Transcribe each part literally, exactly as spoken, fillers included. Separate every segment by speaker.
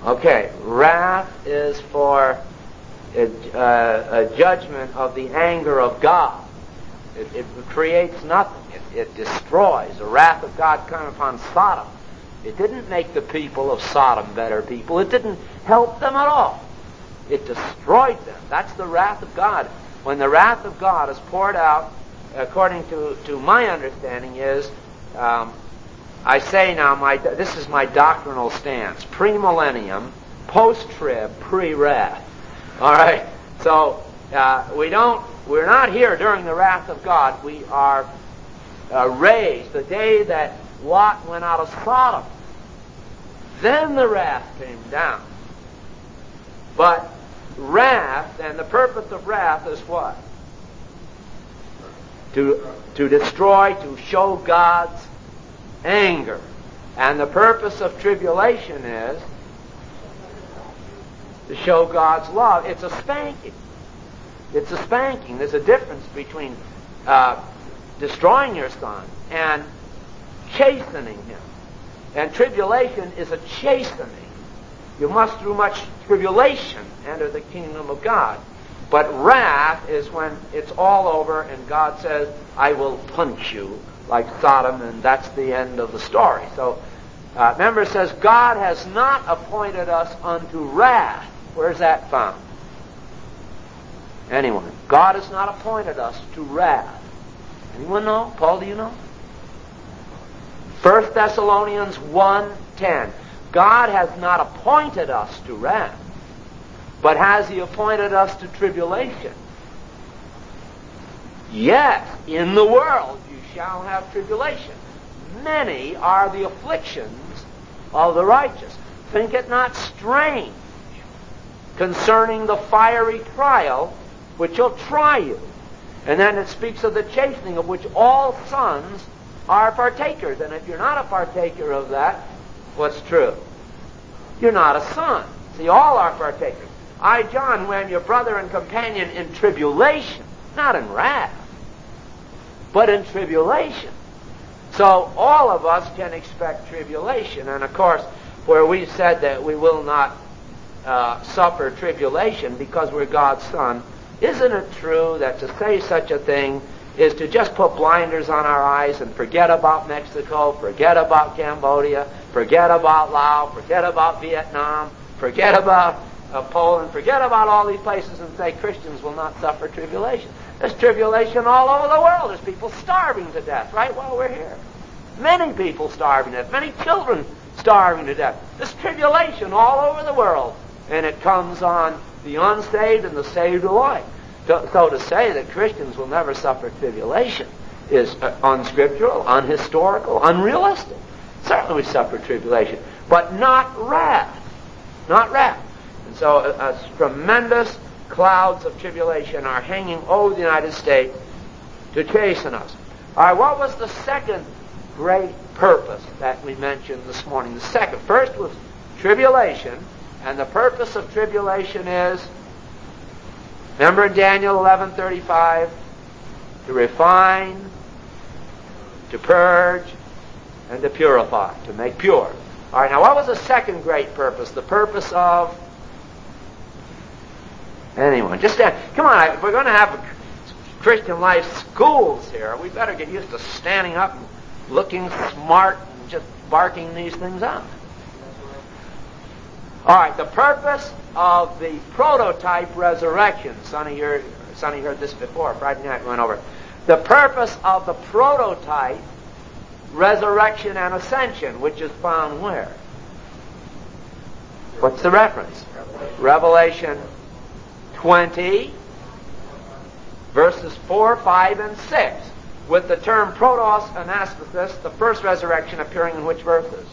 Speaker 1: Okay, wrath is for a, uh, a judgment of the anger of God. It, it creates nothing. It, it destroys. The wrath of God came upon Sodom. It didn't make the people of Sodom better people. It didn't help them at all. It destroyed them. That's the wrath of God. When the wrath of God is poured out, according to, to my understanding, is, um, I say now, my this is my doctrinal stance: premillennium, post-trib, pre-wrath. All right. So uh, we don't. We're not here during the wrath of God. We are uh, raised the day that Lot went out of Sodom. Then the wrath came down. But wrath, and the purpose of wrath is what? To, to destroy, to show God's anger. And the purpose of tribulation is to show God's love. It's a spanking. It's a spanking. There's a difference between uh, destroying your son and chastening him. And tribulation is a chastening. You must, through much tribulation, enter the kingdom of God. But wrath is when it's all over and God says, I will punch you like Sodom, and that's the end of the story. So, uh, remember, it says, God has not appointed us unto wrath. Where's that found? Anyone? God has not appointed us to wrath. Anyone know? Paul, do you know? First Thessalonians one ten. God has not appointed us to wrath, but has He appointed us to tribulation? Yet, in the world you shall have tribulation. Many are the afflictions of the righteous. Think it not strange concerning the fiery trial which will try you. And then it speaks of the chastening of which all sons are partakers. And if you're not a partaker of that, what's true? You're not a son. See, all are partakers. I, John, who am your brother and companion in tribulation, not in wrath, but in tribulation. So all of us can expect tribulation. And of course, where we said that we will not uh, suffer tribulation because we're God's son, isn't it true that to say such a thing is to just put blinders on our eyes and forget about Mexico, forget about Cambodia, forget about Laos, forget about Vietnam, forget about uh, Poland, forget about all these places and say Christians will not suffer tribulation? There's tribulation all over the world. There's people starving to death right while we're here. Many people starving to death. Many children starving to death. There's tribulation all over the world. And it comes on the unsaved and the saved alike. So, so to say that Christians will never suffer tribulation is uh, unscriptural, unhistorical, unrealistic. Certainly we suffer tribulation, but not wrath. Not wrath. And so uh, uh, tremendous clouds of tribulation are hanging over the United States to chasten us. All right, what was the second great purpose that we mentioned this morning? The second. First was tribulation, and the purpose of tribulation is, remember in Daniel eleven thirty-five, to refine, to purge, and to purify, to make pure. All right, now what was the second great purpose? The purpose of anyone? Just stand. Come on, if we're going to have Christian life schools here, we better get used to standing up and looking smart and just barking these things out. All right, the purpose of the prototype resurrection. Sonny, you're, Sonny heard this before. Friday night we went over. The purpose of the prototype resurrection and ascension, which is found where? What's the reference? Revelation twenty, verses four, five, and six. With the term protos anastasis, the first resurrection appearing in which verses?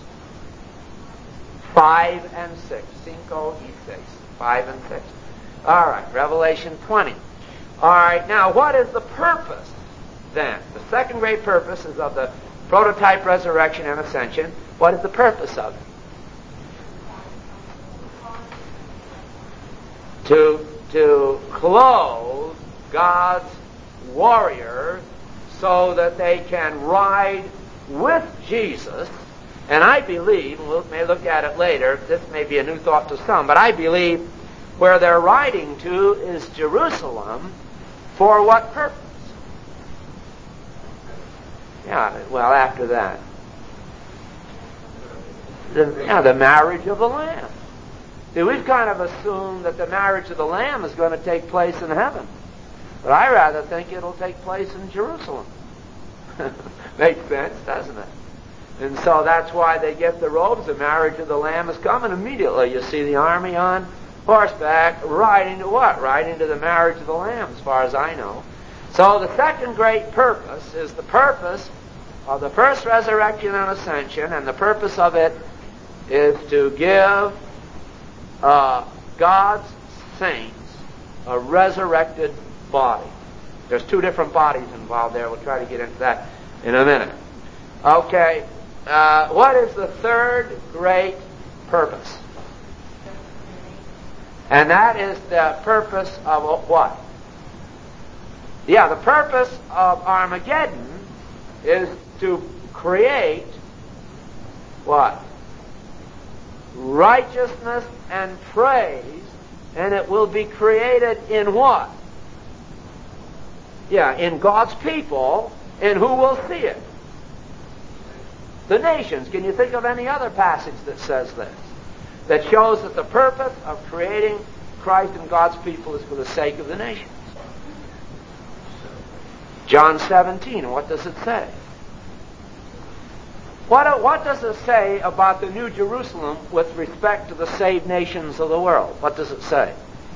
Speaker 1: Five and six. Cinco y seis. Five and six. All right, Revelation twenty. All right, now what is the purpose then? The second great purpose is of the prototype resurrection and ascension. What is the purpose of it? To, to clothe God's warriors so that they can ride with Jesus And I believe, and we may look at it later, this may be a new thought to some, but I believe where they're riding to is Jerusalem. For what purpose? Yeah, well, after that. The, yeah, the marriage of the Lamb. See, we've kind of assumed that the marriage of the Lamb is going to take place in heaven. But I rather think it'll take place in Jerusalem. Makes sense, doesn't it? And so that's why they get the robes. The marriage of the Lamb is coming immediately. You see the army on horseback riding to what? Riding to the marriage of the Lamb, as far as I know. So the second great purpose is the purpose of the first resurrection and ascension, and the purpose of it is to give uh, God's saints a resurrected body. There's two different bodies involved there. We'll try to get into that in a minute. Okay, uh, what is the third great purpose? And that is the purpose of what? Yeah, the purpose of Armageddon is to create what? Righteousness and praise, and it will be created in what? Yeah, in God's people, and who will see it? The nations. Can you think of any other passage that says this? That shows that the purpose of creating Christ and God's people is for the sake of the nations. John seventeen, what does it say? What, what does it say about the New Jerusalem with respect to the saved nations of the world? What does it say?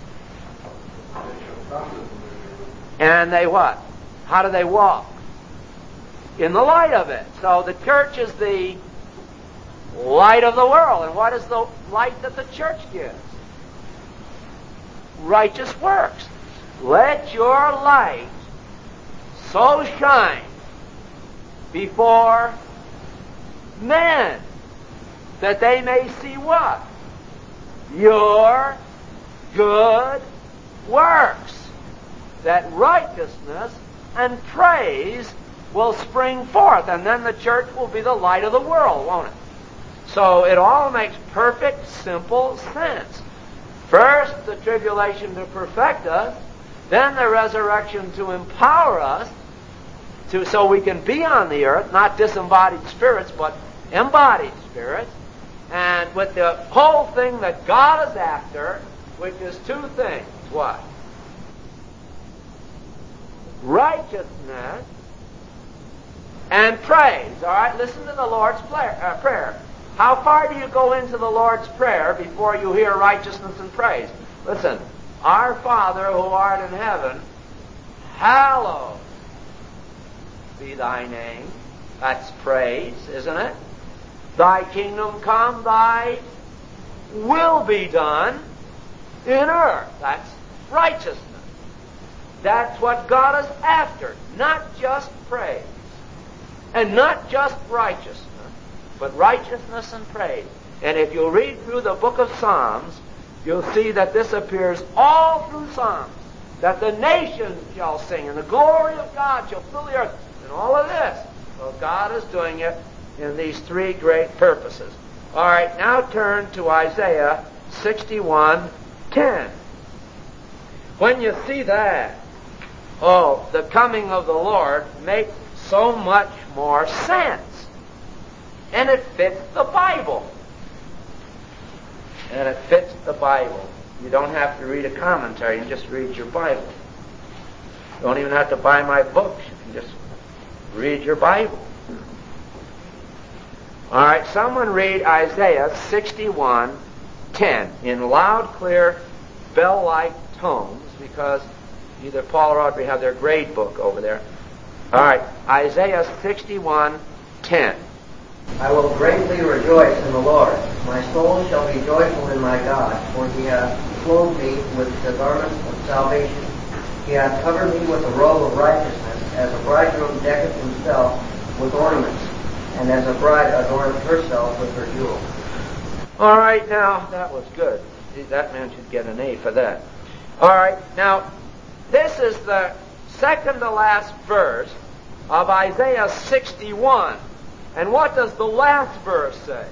Speaker 1: And they what? How do they walk? In the light of it. So the church is the light of the world. And what is the light that the church gives? Righteous works. Let your light so shine before men that they may see what? Your good works. That righteousness and praise will spring forth, and then the church will be the light of the world, won't it? So it all makes perfect, simple sense. First, the tribulation to perfect us, then the resurrection to empower us, to so we can be on the earth, not disembodied spirits, but embodied spirits, and with the whole thing that God is after, which is two things. What? Righteousness and praise. All right, listen to the Lord's prayer. How far do you go into the Lord's Prayer before you hear righteousness and praise? Listen, our Father who art in heaven, hallowed be thy name. That's praise, isn't it? Thy kingdom come, thy will be done in earth. That's righteousness. That's what God is after. Not just praise. And not just righteousness, but righteousness and praise. And if you read through the book of Psalms, you'll see that this appears all through Psalms. That the nations shall sing, and the glory of God shall fill the earth. And all of this. Well, God is doing it in these three great purposes. All right, now turn to Isaiah sixty-one ten. When you see that, oh, the coming of the Lord makes so much more sense. And it fits the Bible. And it fits the Bible. You don't have to read a commentary, you just read your Bible. You don't even have to buy my books, you can just read your Bible. All right, someone read Isaiah sixty-one ten in loud, clear, bell-like tones, because either Paul or Audrey have their grade book over there. All right, Isaiah sixty-one ten.
Speaker 2: I will greatly rejoice in the Lord. My soul shall be joyful in my God, for he hath clothed me with the garments of salvation. He hath covered me with a robe of righteousness, as a bridegroom decketh himself with ornaments, and as a bride adorneth herself with her jewels.
Speaker 1: All right, now, that was good. That man should get an A for that. All right, now, this is the second to last verse of Isaiah sixty-one. And what does the last verse say?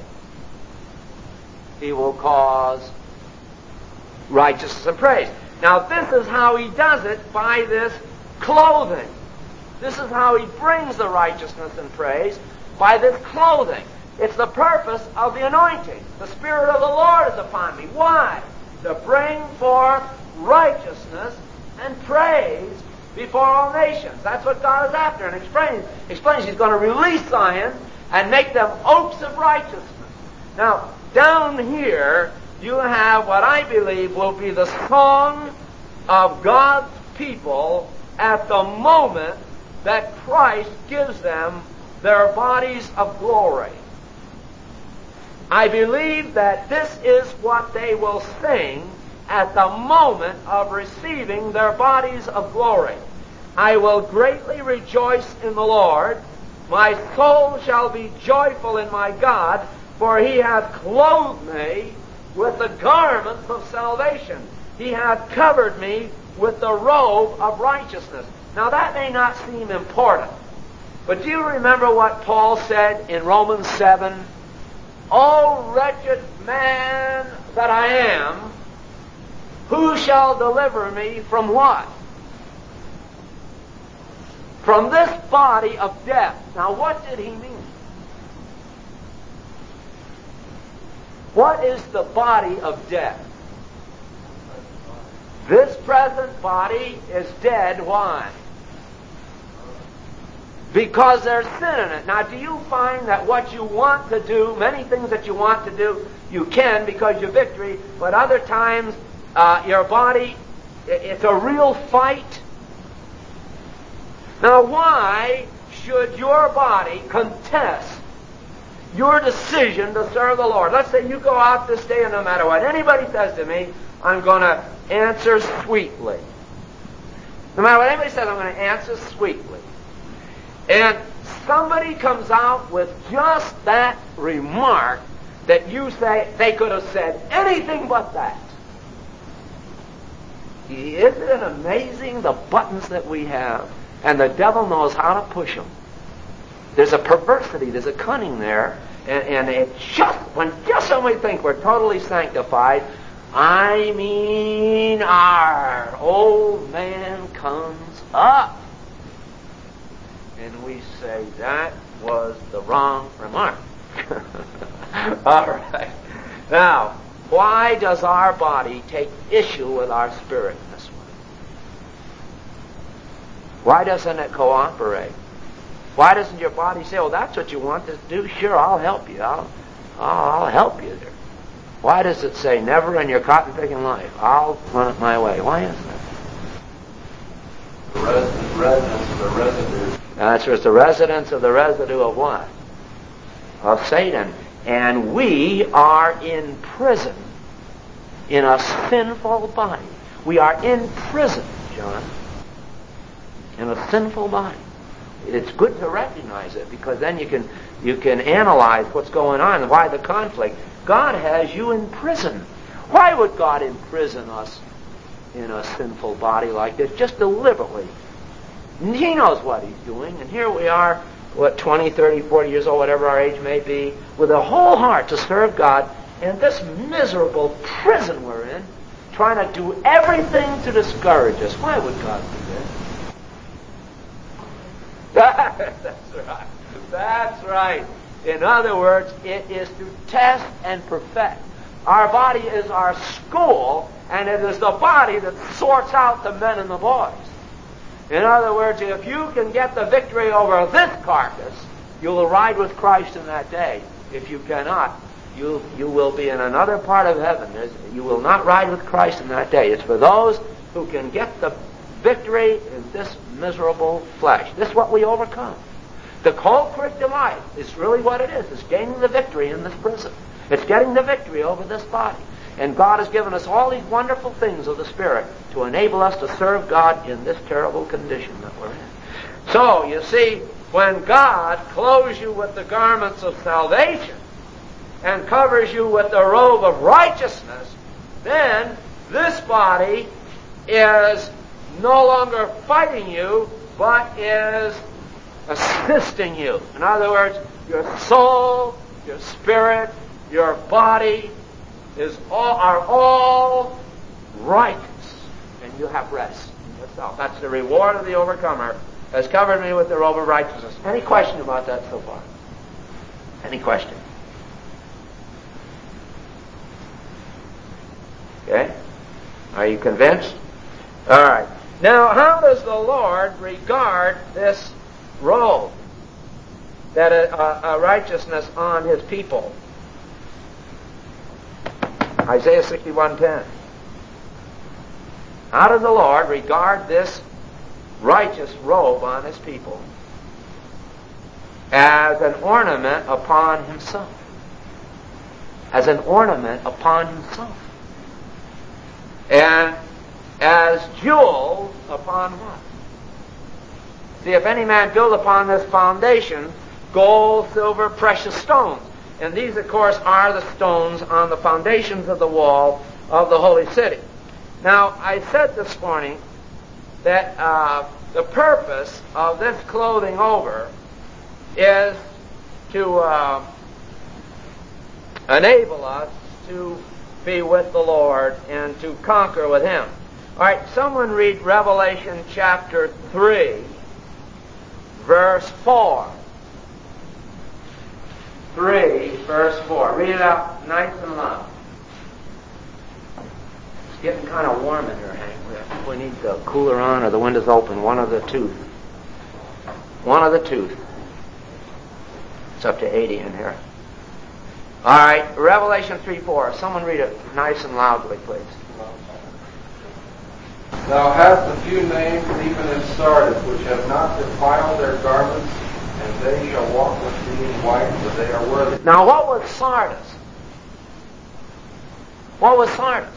Speaker 1: He will cause righteousness and praise. Now this is how he does it, by this clothing. This is how he brings the righteousness and praise, by this clothing. It's the purpose of the anointing. The Spirit of the Lord is upon me. Why? To bring forth righteousness and praise before all nations. That's what God is after. And explains, explains He's going to release Zion and make them oaks of righteousness. Now, down here, you have what I believe will be the song of God's people at the moment that Christ gives them their bodies of glory. I believe that this is what they will sing at the moment of receiving their bodies of glory. I will greatly rejoice in the Lord. My soul shall be joyful in my God, for he hath clothed me with the garments of salvation. He hath covered me with the robe of righteousness. Now that may not seem important, but do you remember what Paul said in Romans seven? O wretched man that I am, who shall deliver me from what? From this body of death. Now what did he mean? What is the body of death? This present body is dead. Why? Because there's sin in it. Now, do you find that what you want to do, many things that you want to do, you can because you're victory, but other times uh, your body, it's a real fight? Now, why should your body contest your decision to serve the Lord? Let's say you go out this day and no matter what anybody says to me, I'm going to answer sweetly. No matter what anybody says, I'm going to answer sweetly. And somebody comes out with just that remark that you say they could have said anything but that. Isn't it amazing the buttons that we have? And the devil knows how to push them. There's a perversity, there's a cunning there, and, and it just, when just when we think we're totally sanctified, I mean our old man comes up. And we say, that was the wrong remark. All right. Now, why does our body take issue with our spirit in this way? Why doesn't it cooperate? Why doesn't your body say, oh, that's what you want to do? Sure, I'll help you. I'll, I'll help you there. Why does it say, never in your cotton-picking life, I'll run it my way? Why is that?
Speaker 3: The res- residence of the residue.
Speaker 1: That's uh, the residence of the residue of what? Of Satan. And we are in prison in a sinful body. We are in prison, John, in a sinful body. It's good to recognize it because then you can you can analyze what's going on and why the conflict. God has you in prison. Why would God imprison us in a sinful body like this? Just deliberately. He knows what He's doing, and here we are, what, twenty, thirty, forty years old, whatever our age may be, with a whole heart to serve God, and this miserable prison we're in, trying to do everything to discourage us. Why would God do that? That's right. That's right. In other words, it is to test and perfect. Our body is our school, and it is the body that sorts out the men and the boys. In other words, if you can get the victory over this carcass, you will ride with Christ in that day. If you cannot, you you will be in another part of heaven. There's, you will not ride with Christ in that day. It's for those who can get the victory in this miserable flesh. This is what we overcome. The whole Christian life is really what it is. It's gaining the victory in this prison. It's getting the victory over this body. And God has given us all these wonderful things of the Spirit to enable us to serve God in this terrible condition that we're in. So, you see, when God clothes you with the garments of salvation and covers you with the robe of righteousness, then this body is no longer fighting you, but is assisting you. In other words, your soul, your spirit, your body is all, are all righteous, and you have rest in yourself. That's the reward of the overcomer, has covered me with the robe of righteousness. Any question about that so far? Any question? Okay? Are you convinced? All right. Now, how does the Lord regard this robe, that a, a, a righteousness on His people? Isaiah sixty-one ten. How does the Lord regard this righteous robe on His people? As an ornament upon Himself. As an ornament upon Himself. And as jewels upon what? See, if any man build upon this foundation gold, silver, precious stones. And these, of course, are the stones on the foundations of the wall of the holy city. Now, I said this morning that uh, the purpose of this clothing over is to uh, enable us to be with the Lord and to conquer with Him. All right, someone read Revelation chapter three, verse four. three, verse four. Read it out nice and loud. It's getting kind of warm in here, Hank. We need the cooler on or the windows open. One of the two. One of the two. It's up to eighty in here. All right, Revelation three four. Someone read it nice and loudly, please.
Speaker 4: Thou hast a few names even in Sardis, which have not defiled their garments, and they shall walk with thee in white, for they are worthy.
Speaker 1: Now, what was Sardis? What was Sardis?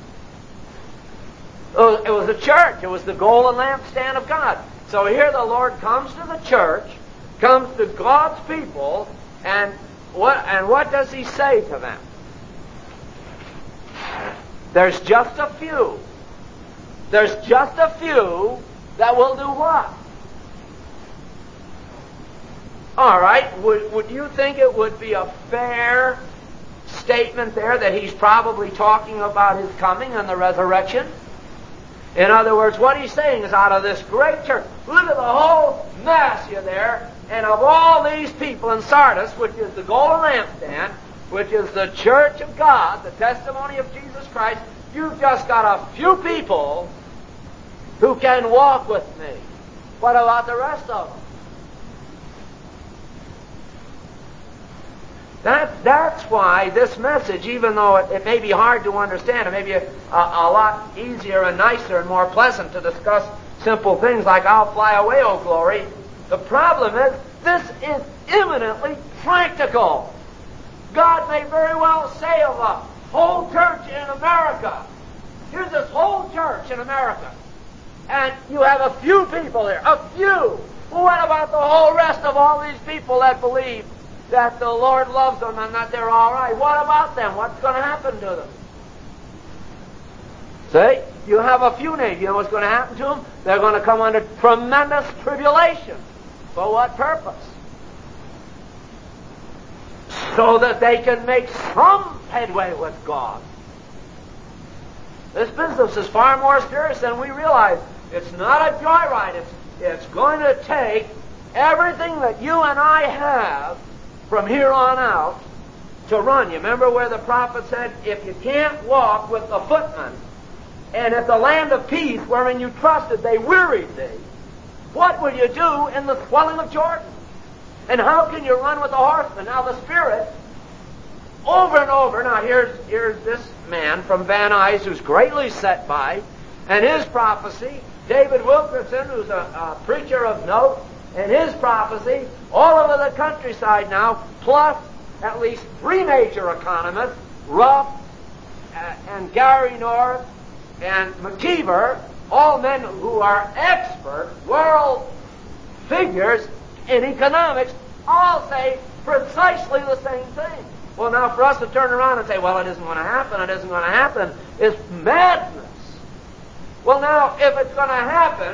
Speaker 1: It was the church. It was the golden lampstand of God. So here the Lord comes to the church, comes to God's people, and what, and what does He say to them? There's just a few. There's just a few that will do what? All right, would, would you think it would be a fair statement there that He's probably talking about His coming and the resurrection? In other words, what He's saying is, out of this great church, look at the whole mass here there, and of all these people in Sardis, which is the golden lampstand, which is the church of God, the testimony of Jesus Christ, you've just got a few people who can walk with me. What about the rest of them? That, that's why this message, even though it, it may be hard to understand, it may be a, a, a lot easier and nicer and more pleasant to discuss simple things like, I'll fly away, oh glory. The problem is, this is eminently practical. God may very well say of a whole church in America, here's this whole church in America, and you have a few people there, a few. Well, what about the whole rest of all these people that believe that the Lord loves them and that they're all right? What about them? What's going to happen to them? See? You have a few names. You know what's going to happen to them? They're going to come under tremendous tribulation. For what purpose? So that they can make some headway with God. This business is far more serious than we realize. It's not a joyride. It's, it's going to take everything that you and I have from here on out to run. You remember where the prophet said, if you can't walk with the footmen, and at the land of peace wherein you trusted they wearied thee, what will you do in the swelling of Jordan? And how can you run with the horsemen? Now the Spirit, over and over, now here's, here's this man from Van Nuys who's greatly set by, and his prophecy, David Wilkerson, who's a, a preacher of note, and his prophecy, all over the countryside now, plus at least three major economists, Ruff uh, and Gary North and McKeever, all men who are expert world figures in economics, all say precisely the same thing. Well, now for us to turn around and say, well, it isn't going to happen, it isn't going to happen, is madness. Well, now, if it's going to happen,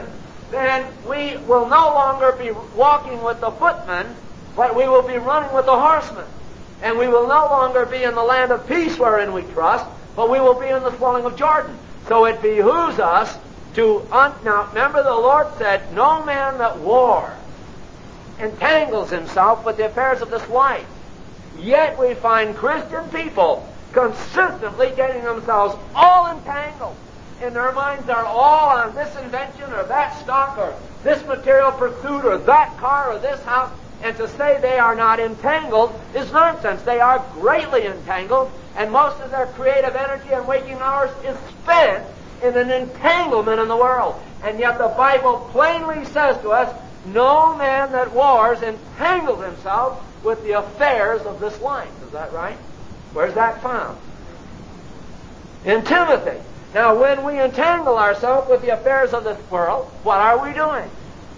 Speaker 1: then we will no longer be walking with the footmen, but we will be running with the horsemen. And we will no longer be in the land of peace wherein we trust, but we will be in the swelling of Jordan. So it behooves us to... Un- now, remember the Lord said, no man that wars entangles himself with the affairs of this life. Yet we find Christian people consistently getting themselves all entangled. And their minds are all on this invention or that stock or this material pursuit or that car or this house. And to say they are not entangled is nonsense. They are greatly entangled, and most of their creative energy and waking hours is spent in an entanglement in the world. And yet the Bible plainly says to us, no man that wars entangles himself with the affairs of this life. Is that right? Where's that found? In Timothy. Now, when we entangle ourselves with the affairs of this world, what are we doing?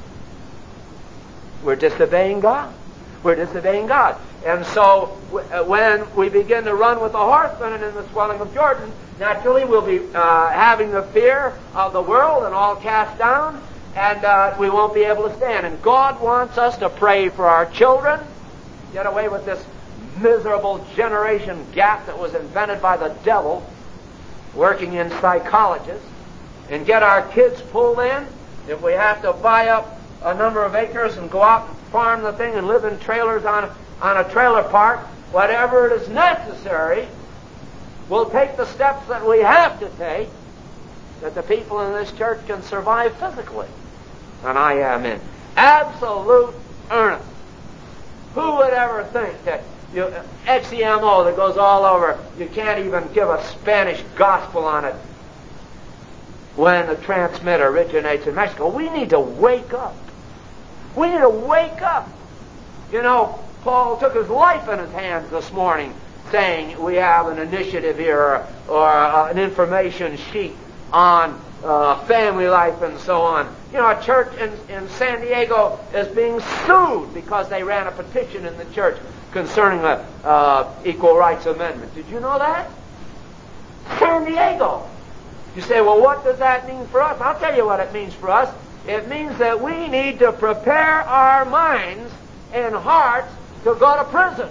Speaker 1: We're disobeying God. We're disobeying God. And so, when we begin to run with the horsemen and in the swelling of Jordan, naturally we'll be uh, having the fear of the world and all cast down, and uh, we won't be able to stand. And God wants us to pray for our children, get away with this miserable generation gap that was invented by the devil, working in psychologists, and get our kids pulled in. If we have to buy up a number of acres and go out and farm the thing and live in trailers on, on a trailer park, whatever it is necessary, we'll take the steps that we have to take that the people in this church can survive physically. And I am in absolute earnest. Who would ever think that you, X E M O that goes all over, you can't even give a Spanish gospel on it when the transmitter originates in Mexico? We need to wake up. We need to wake up. You know, Paul took his life in his hands this morning saying we have an initiative here or, or uh, an information sheet on uh, family life and so on. You know, a church in, in San Diego is being sued because they ran a petition in the church concerning the uh, Equal Rights Amendment. Did you know that? San Diego. You say, well, what does that mean for us? I'll tell you what it means for us. It means that we need to prepare our minds and hearts to go to prison.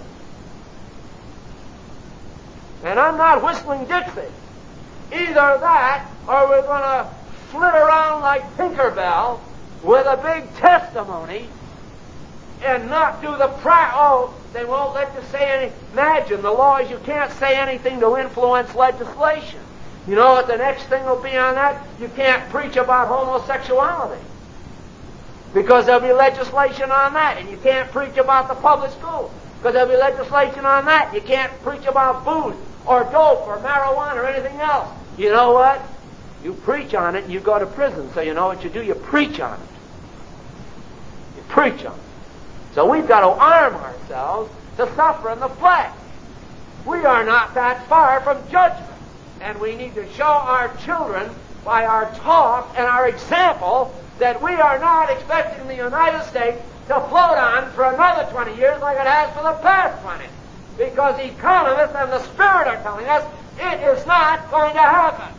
Speaker 1: And I'm not whistling Dixie. Either that, or we're going to flit around like Tinkerbell with a big testimony and not do the pra- oh, they won't let you say any. Imagine the law is you can't say anything to influence legislation. You know what the next thing will be on that? You can't preach about homosexuality because there'll be legislation on that. And you can't preach about the public schools because there'll be legislation on that. You can't preach about booze or dope or marijuana or anything else. You know what? You preach on it and you go to prison. So you know what you do? You preach on it. You preach on it. So we've got to arm ourselves to suffer in the flesh. We are not that far from judgment. And we need to show our children by our talk and our example that we are not expecting the United States to float on for another twenty years like it has for the past twenty. Because economists and the Spirit are telling us it is not going to happen.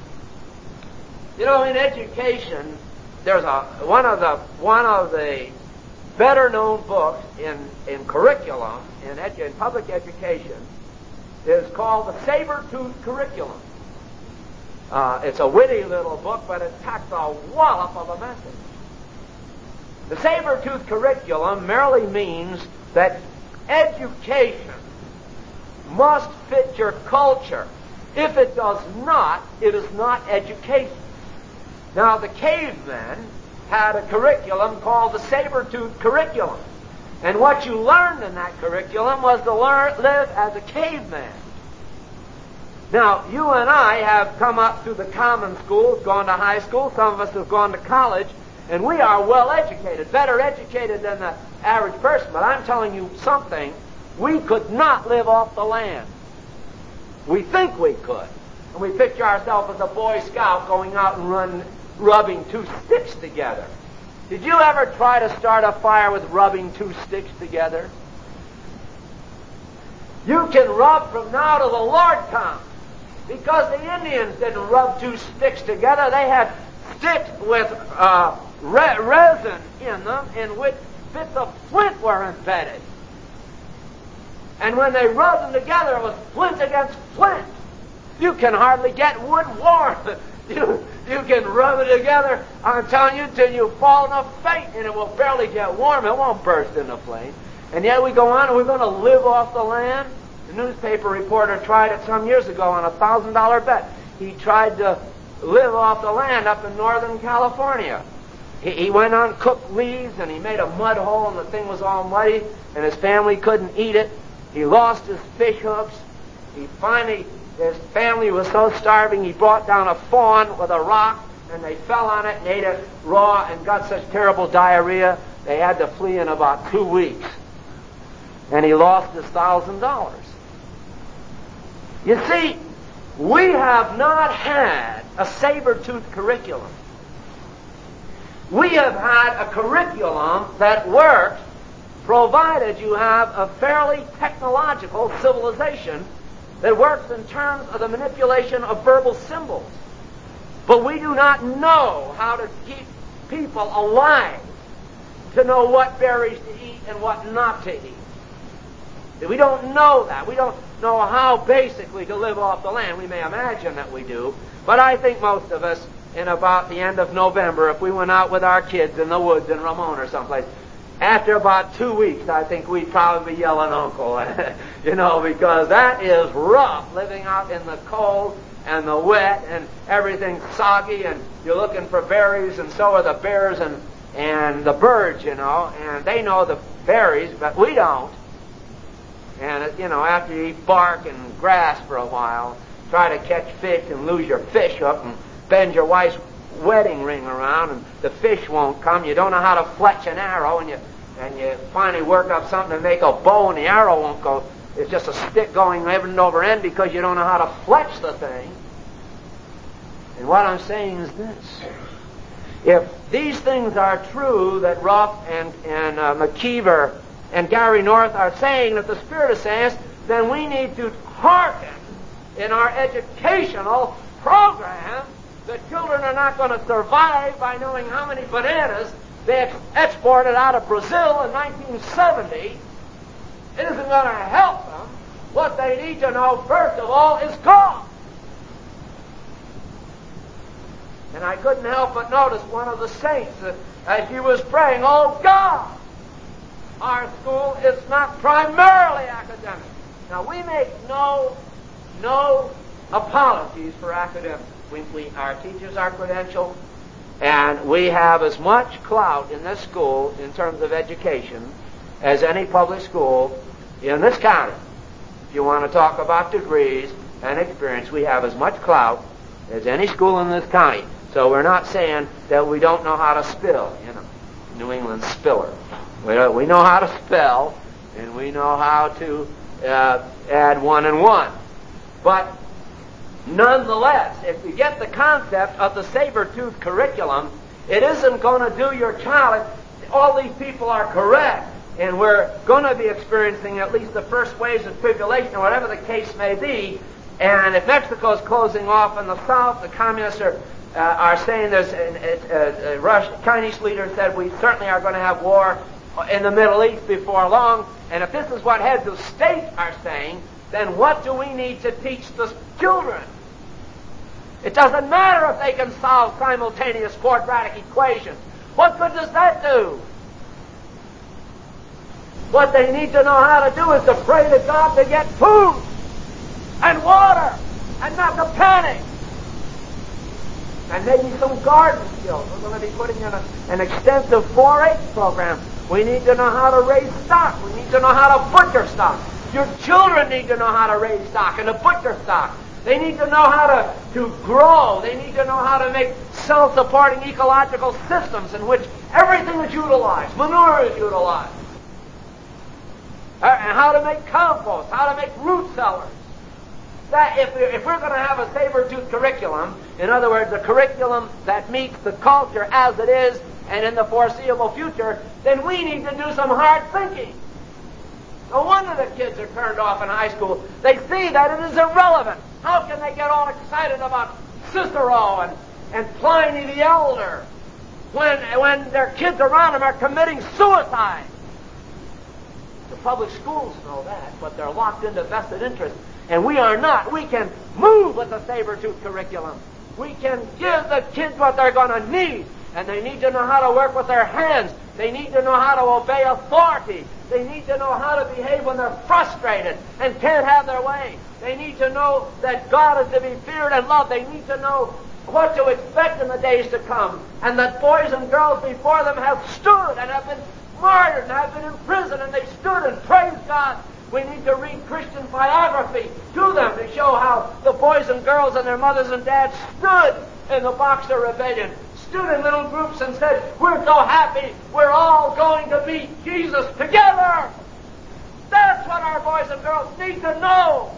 Speaker 1: You know, in education, there's a one of the one of the better known books in, in curriculum, in, edu- in public education, is called the Saber-Tooth Curriculum. Uh, it's a witty little book, but it packs a wallop of a message. The Saber-Tooth Curriculum merely means that education must fit your culture. If it does not, it is not education. Now, the cavemen had a curriculum called the Saber-Tooth Curriculum. And what you learned in that curriculum was to learn, live as a caveman. Now, you and I have come up through the common schools, gone to high school. Some of us have gone to college, and we are well educated, better educated than the average person. But I'm telling you something, we could not live off the land. We think we could. And we picture ourselves as a Boy Scout going out and run, rubbing two sticks together. Did you ever try to start a fire with rubbing two sticks together? You can rub from now till the Lord comes. Because the Indians didn't rub two sticks together. They had sticks with uh, re- resin in them in which bits of flint were embedded. And when they rubbed them together, it was flint against flint. You can hardly get wood warm. You, you can rub it together, I'm telling you, till you fall in a faint, and it will barely get warm. It won't burst into flame. And yet we go on, and we're going to live off the land. The newspaper reporter tried it some years ago on a one thousand dollar bet. He tried to live off the land up in Northern California. He, he went on, cooked leaves, and he made a mud hole, and the thing was all muddy, and his family couldn't eat it. He lost his fish hooks. He finally, his family was so starving, he brought down a fawn with a rock, and they fell on it and ate it raw and got such terrible diarrhea, they had to flee in about two weeks. And he lost his thousand dollars. You see, we have not had a saber-tooth curriculum. We have had a curriculum that worked provided you have a fairly technological civilization that works in terms of the manipulation of verbal symbols. But we do not know how to keep people alive to know what berries to eat and what not to eat. We don't know that. We don't know how basically to live off the land. We may imagine that we do, but I think most of us, in about the end of November, if we went out with our kids in the woods in Ramon or someplace, after about two weeks, I think we'd probably be yelling uncle, you know, because that is rough, living out in the cold and the wet and everything's soggy, and you're looking for berries, and so are the bears and, and the birds, you know, and they know the berries, but we don't. And, you know, after you eat bark and grass for a while, try to catch fish and lose your fish hook and bend your wife's wedding ring around and the fish won't come. You don't know how to fletch an arrow, and you and you finally work up something to make a bow and the arrow won't go. It's just a stick going end over end because you don't know how to fletch the thing. And what I'm saying is this. If these things are true that Ruff and, and uh, McKeever and Gary North are saying, that the Spirit is saying, then we need to hearken in our educational program. The children are not going to survive by knowing how many bananas they ex- exported out of Brazil in nineteen seventy. It isn't going to help them. What they need to know, first of all, is God. And I couldn't help but notice one of the saints, uh, as she was praying, oh God, our school is not primarily academic. Now, we make no, no apologies for academics. We, we, our teachers are credentialed, and we have as much clout in this school in terms of education as any public school in this county. If you want to talk about degrees and experience, we have as much clout as any school in this county. So we're not saying that we don't know how to spell, you know, New England spiller. We, don't, we know how to spell, and we know how to uh, add one and one. But nonetheless, if you get the concept of the saber-tooth curriculum, it isn't going to do your child. All these people are correct, and we're going to be experiencing at least the first waves of tribulation, or whatever the case may be. And if Mexico's closing off in the south, the communists are uh, are saying there's a, a, a Russian, Chinese leader said we certainly are going to have war in the Middle East before long. And if this is what heads of state are saying, then what do we need to teach the children? It doesn't matter if they can solve simultaneous quadratic equations. What good does that do? What they need to know how to do is to pray to God to get food and water and not to panic. And maybe some garden skills. We're going to be putting in a, an extensive four H program. We need to know how to raise stock. We need to know how to butcher stock. Your children need to know how to raise stock and to butcher stock. They need to know how to, to grow. They need to know how to make self-supporting ecological systems in which everything is utilized. Manure is utilized. And how to make compost, how to make root cellars. That if we're, if we're going to have a saber-tooth curriculum, in other words, a curriculum that meets the culture as it is and in the foreseeable future, then we need to do some hard thinking. No wonder the kids are turned off in high school. They see that it is irrelevant. How can they get all excited about Cicero and, and Pliny the Elder when, when their kids around them are committing suicide. The public schools know that, but they're locked into vested interests. And we are not. We can move with the saber-tooth curriculum. We can give the kids what they're going to need. And they need to know how to work with their hands. They need to know how to obey authority. They need to know how to behave when they're frustrated and can't have their way. They need to know that God is to be feared and loved. They need to know what to expect in the days to come. And that boys and girls before them have stood and have been martyred and have been imprisoned, and they stood and praised God. We need to read Christian biography to them to show how the boys and girls and their mothers and dads stood in the Boxer Rebellion, stood in little groups and said, we're so happy, we're all going to meet Jesus together. That's what our boys and girls need to know.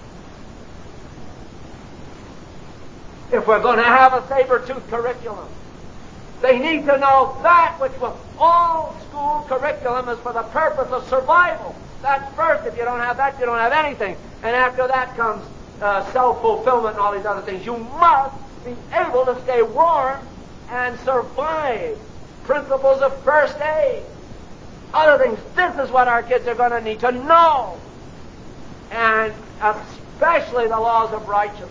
Speaker 1: If we're going to have a saber-tooth curriculum, they need to know that which was all school curriculum is for the purpose of survival. That's first. If you don't have that, you don't have anything. And after that comes uh, self-fulfillment and all these other things. You must be able to stay warm and survive. Principles of first aid. Other things. This is what our kids are going to need to know. And especially the laws of righteousness.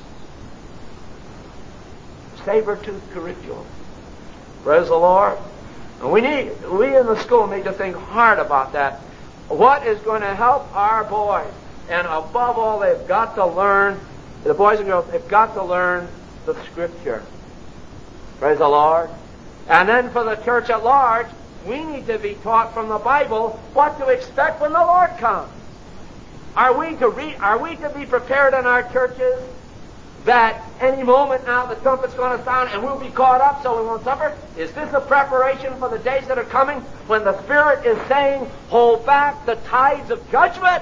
Speaker 1: Saber-tooth curriculum. Praise the Lord. And we need, we in the school need to think hard about that. What is going to help our boys? And above all, they've got to learn, the boys and girls, they've got to learn the Scripture. Praise the Lord. And then for the church at large, we need to be taught from the Bible what to expect when the Lord comes. Are we to read, are we to be prepared in our churches that any moment now the trumpet's going to sound and we'll be caught up so we won't suffer? Is this a preparation for the days that are coming when the Spirit is saying, hold back the tides of judgment?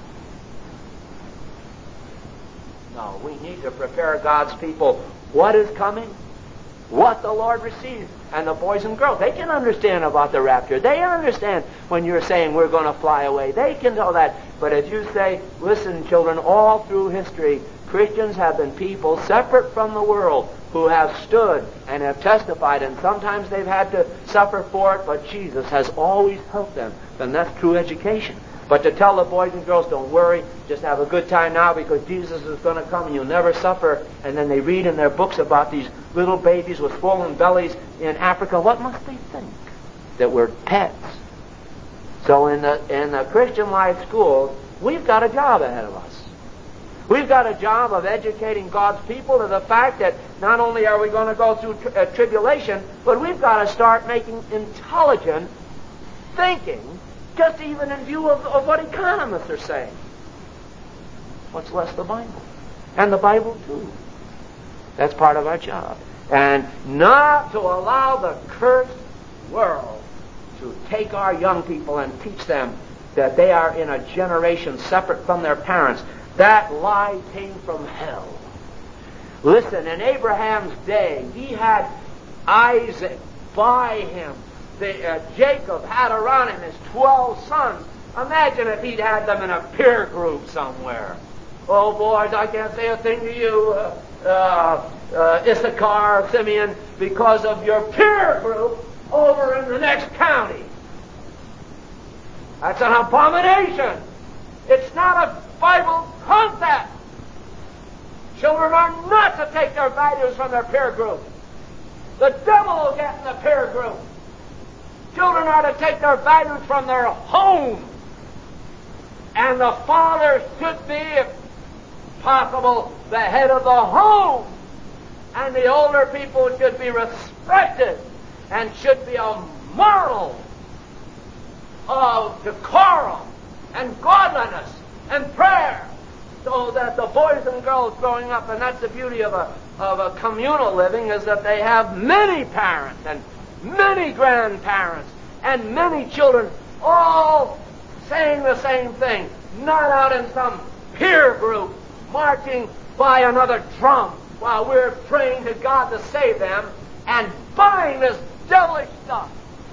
Speaker 1: No, we need to prepare God's people what is coming, what the Lord receives. And the boys and girls, they can understand about the rapture. They understand when you're saying we're going to fly away. They can know that. But if you say, listen, children, all through history, Christians have been people separate from the world who have stood and have testified, and sometimes they've had to suffer for it, but Jesus has always helped them. Then that's true education. But to tell the boys and girls, don't worry, just have a good time now because Jesus is going to come and you'll never suffer, and then they read in their books about these little babies with swollen bellies in Africa, what must they think? That we're pets. So in the, in the Christian life schools, we've got a job ahead of us. We've got a job of educating God's people to the fact that not only are we going to go through tri- uh, tribulation, but we've got to start making intelligent thinking, just even in view of, of what economists are saying. What's less the Bible? And the Bible too. That's part of our job. And not to allow the cursed world to take our young people and teach them that they are in a generation separate from their parents. That lie came from hell. Listen, in Abraham's day, he had Isaac by him. The, uh, Jacob had around him his twelve sons. Imagine if he'd had them in a peer group somewhere. Oh, boys, I can't say a thing to you, uh, uh, uh, Issachar, Simeon, because of your peer group over in the next county. That's an abomination. It's not a Bible concept. Children are not to take their values from their peer group. The devil will get in the peer group. Children are to take their values from their home. And the father should be, if possible, the head of the home. And the older people should be respected and should be a model of decorum and godliness and prayer, so that the boys and girls growing up, and that's the beauty of a of a communal living, is that they have many parents and many grandparents and many children all saying the same thing, not out in some peer group marching by another drum while we're praying to God to save them and buying this devilish stuff.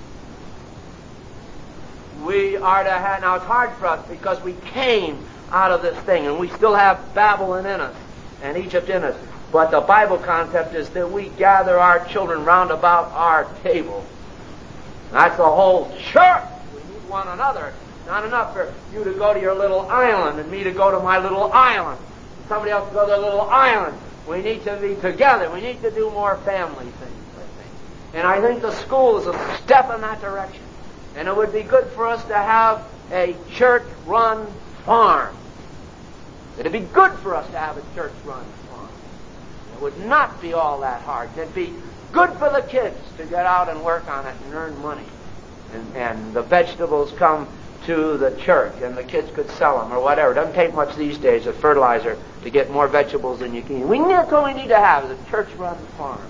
Speaker 1: We are to have, now it's hard for us because we came out of this thing and we still have Babylon in us and Egypt in us. But the Bible concept is that we gather our children round about our table. That's the whole church. We need one another. Not enough for you to go to your little island and me to go to my little island. Somebody else to go to their little island. We need to be together. We need to do more family things, I think. And I think the school is a step in that direction. And it would be good for us to have a church-run farm. It would be good for us to have a church-run farm. It would not be all that hard. It would be good for the kids to get out and work on it and earn money. And, and the vegetables come to the church, and the kids could sell them or whatever. It doesn't take much these days of fertilizer to get more vegetables than you can. We need, that's all we need to have is a church-run farm.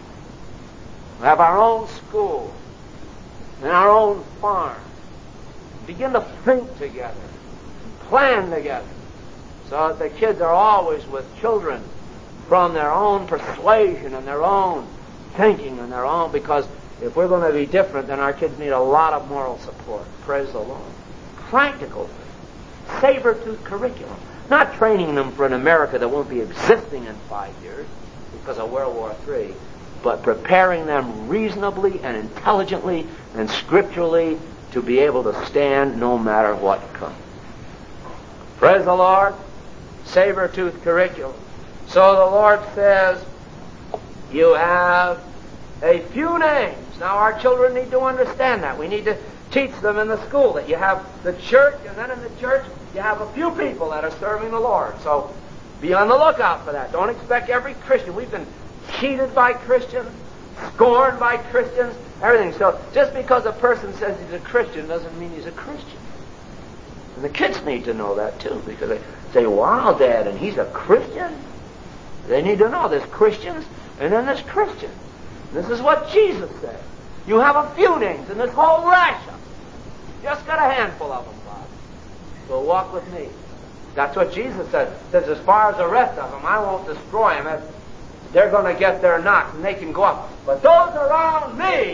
Speaker 1: We have our own school and our own farm. Begin to think together, plan together, so that the kids are always with children from their own persuasion and their own thinking and their own, because if we're going to be different, then our kids need a lot of moral support. Praise the Lord. Practical things. Saber-tooth curriculum. Not training them for an America that won't be existing in five years because of World War Three, but preparing them reasonably and intelligently and scripturally to be able to stand no matter what comes. Praise the Lord. Saber-tooth curriculum. So the Lord says, you have a few names. Now our children need to understand that. We need to teach them in the school that you have the church, and then in the church you have a few people that are serving the Lord. So be on the lookout for that. Don't expect every Christian. We've been cheated by Christians, scorned by Christians, everything. So just because a person says he's a Christian doesn't mean he's a Christian. And the kids need to know that too, because they say, wow, Dad, and he's a Christian? They need to know there's Christians and then there's Christians. This is what Jesus said. You have a few names in this whole ration. Just got a handful of them, Bob. So walk with me. That's what Jesus said. He says, as far as the rest of them, I won't destroy them. They're going to get their knocks and they can go up. But those around me,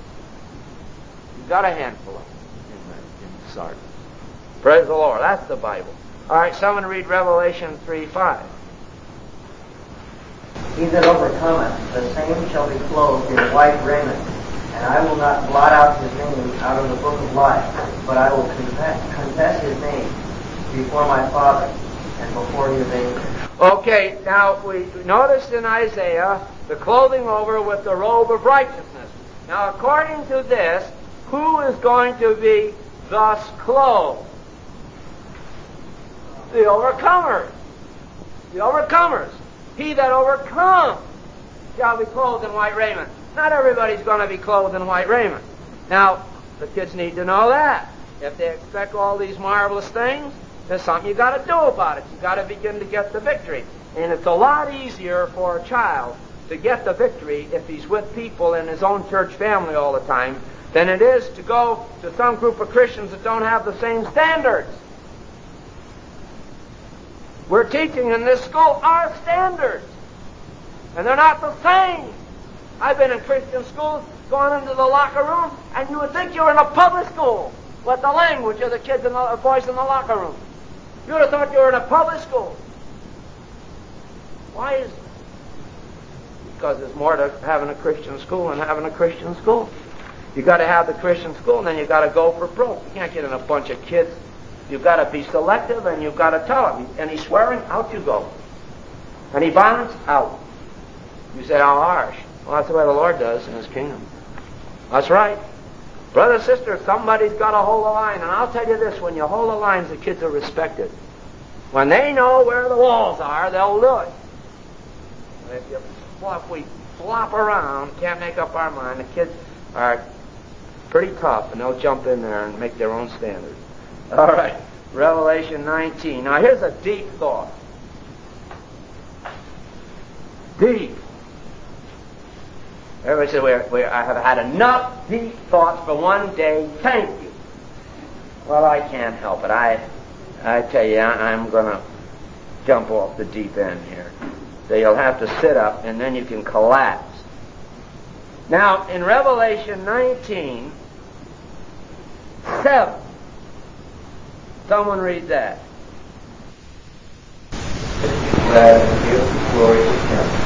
Speaker 1: you got a handful of them in the, in the Sardis. Praise the Lord. That's the Bible. All right, someone read Revelation three five.
Speaker 2: He that overcometh, the same shall be clothed in white raiment, and I will not blot out his name out of the book of life, but I will confess, confess his name before my Father and before his angels.
Speaker 1: Okay, now we noticed in Isaiah the clothing over with the robe of righteousness. Now according to this, who is going to be thus clothed? The overcomers. The overcomers. He that overcomes shall be clothed in white raiment. Not everybody's going to be clothed in white raiment. Now, the kids need to know that. If they expect all these marvelous things, there's something you got to do about it. You got to begin to get the victory. And it's a lot easier for a child to get the victory if he's with people in his own church family all the time than it is to go to some group of Christians that don't have the same standards. We're teaching in this school our standards, and they're not the same. I've been in Christian schools, gone into the locker room, and you would think you were in a public school with the language of the kids and the boys in the locker room. You would have thought you were in a public school. Why is it? Because there's more to having a Christian school than having a Christian school. You've got to have the Christian school, and then you've got to go for broke. You can't get in a bunch of kids. You've got to be selective, and you've got to tell them. Any swearing? Out you go. Any violence? Out. You say, how harsh? Well, that's the way the Lord does in His kingdom. That's right. Brother, sister, somebody's got to hold the line. And I'll tell you this, when you hold the lines, the kids are respected. When they know where the walls are, they'll do it. And if, you, well, if we flop around, can't make up our mind, the kids are pretty tough, and they'll jump in there and make their own standards. All right, Revelation nineteen. Now here's a deep thought. Deep. Everybody says, we're, we're, I have had enough deep thoughts for one day. Thank you. Well, I can't help it. I, I tell you, I, I'm going to jump off the deep end here. So you'll have to sit up, and then you can collapse. Now, in Revelation nineteen, seven. Someone read that.
Speaker 3: Glad and give glory to Him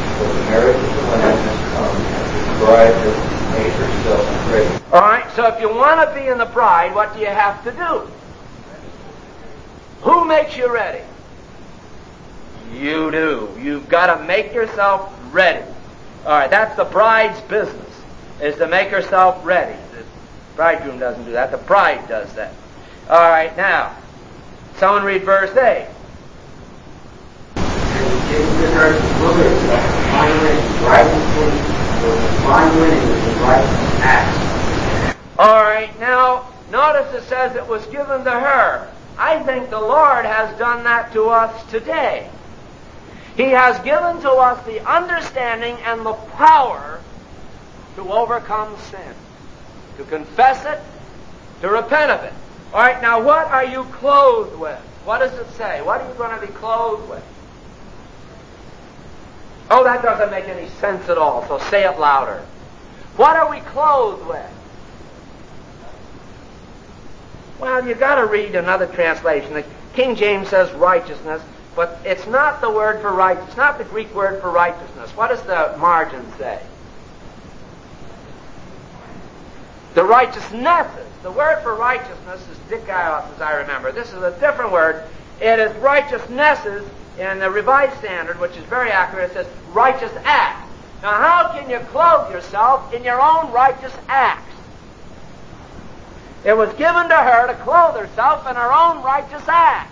Speaker 1: So if you want to be in the bride, what do you have to do? Who makes you ready? You do. You've got to make yourself ready. All right, that's the bride's business, is to make herself ready. The bridegroom doesn't do that. The bride does that. All right, now, someone read verse eight. All right, now, notice it says it was given to her. I think the Lord has done that to us today. He has given to us the understanding and the power to overcome sin, to confess it, to repent of it. All right, now what are you clothed with? What does it say? What are you going to be clothed with? Oh, that doesn't make any sense at all, so say it louder. What are we clothed with? Well, you've got to read another translation. The King James says righteousness, but it's not the word for right. It's not the Greek word for righteousness. What does the margin say? The righteousnesses. The word for righteousness is dikaios, as I remember. This is a different word. It is righteousnesses in the Revised Standard, which is very accurate. It says righteous acts. Now, how can you clothe yourself in your own righteous acts? It was given to her to clothe herself in her own righteous acts.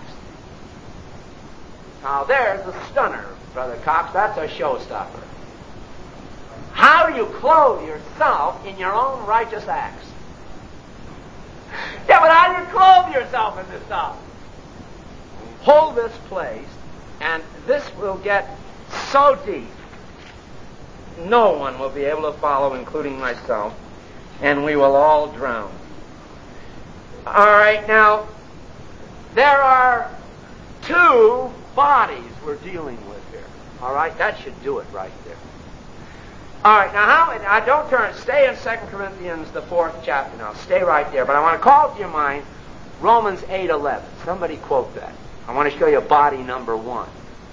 Speaker 1: Now, there's a stunner, Brother Cox. That's a showstopper. How do you clothe yourself in your own righteous acts? Yeah, but how do you clothe yourself in this stuff? Hold this place, and this will get so deep, no one will be able to follow, including myself, and we will all drown. All right, now, there are two bodies we're dealing with here. All right, that should do it right there. All right, now, how, now don't turn, stay in Second Corinthians, the fourth chapter now. Stay right there. But I want to call to your mind Romans eight eleven. Somebody quote that. I want to show you body number one.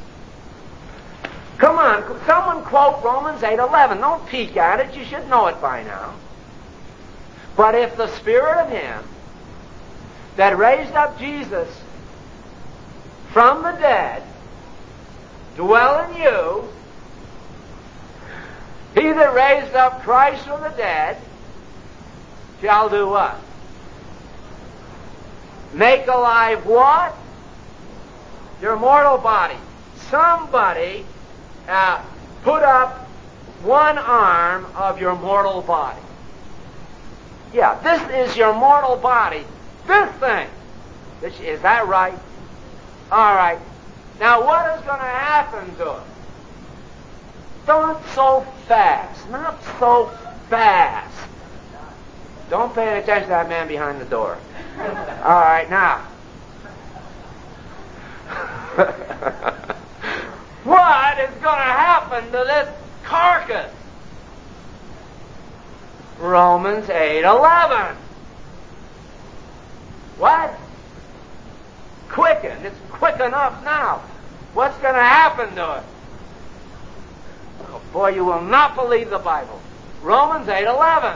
Speaker 1: Come on, someone quote Romans eight eleven. Don't peek at it. You should know it by now. But if the Spirit of Him that raised up Jesus from the dead dwell in you, He that raised up Christ from the dead shall do what? Make alive what? Your mortal body. Somebody uh, put up one arm of your mortal body. Yeah, this is your mortal body. This thing. This, is that right? All right. Now, what is going to happen to it? Not so fast. Not so fast. Don't pay attention to that man behind the door. All right, now. What is going to happen to this carcass? Romans eight eleven. What? Quicken. It's quick enough now. What's going to happen to it? Oh, boy, you will not believe the Bible. Romans eight eleven.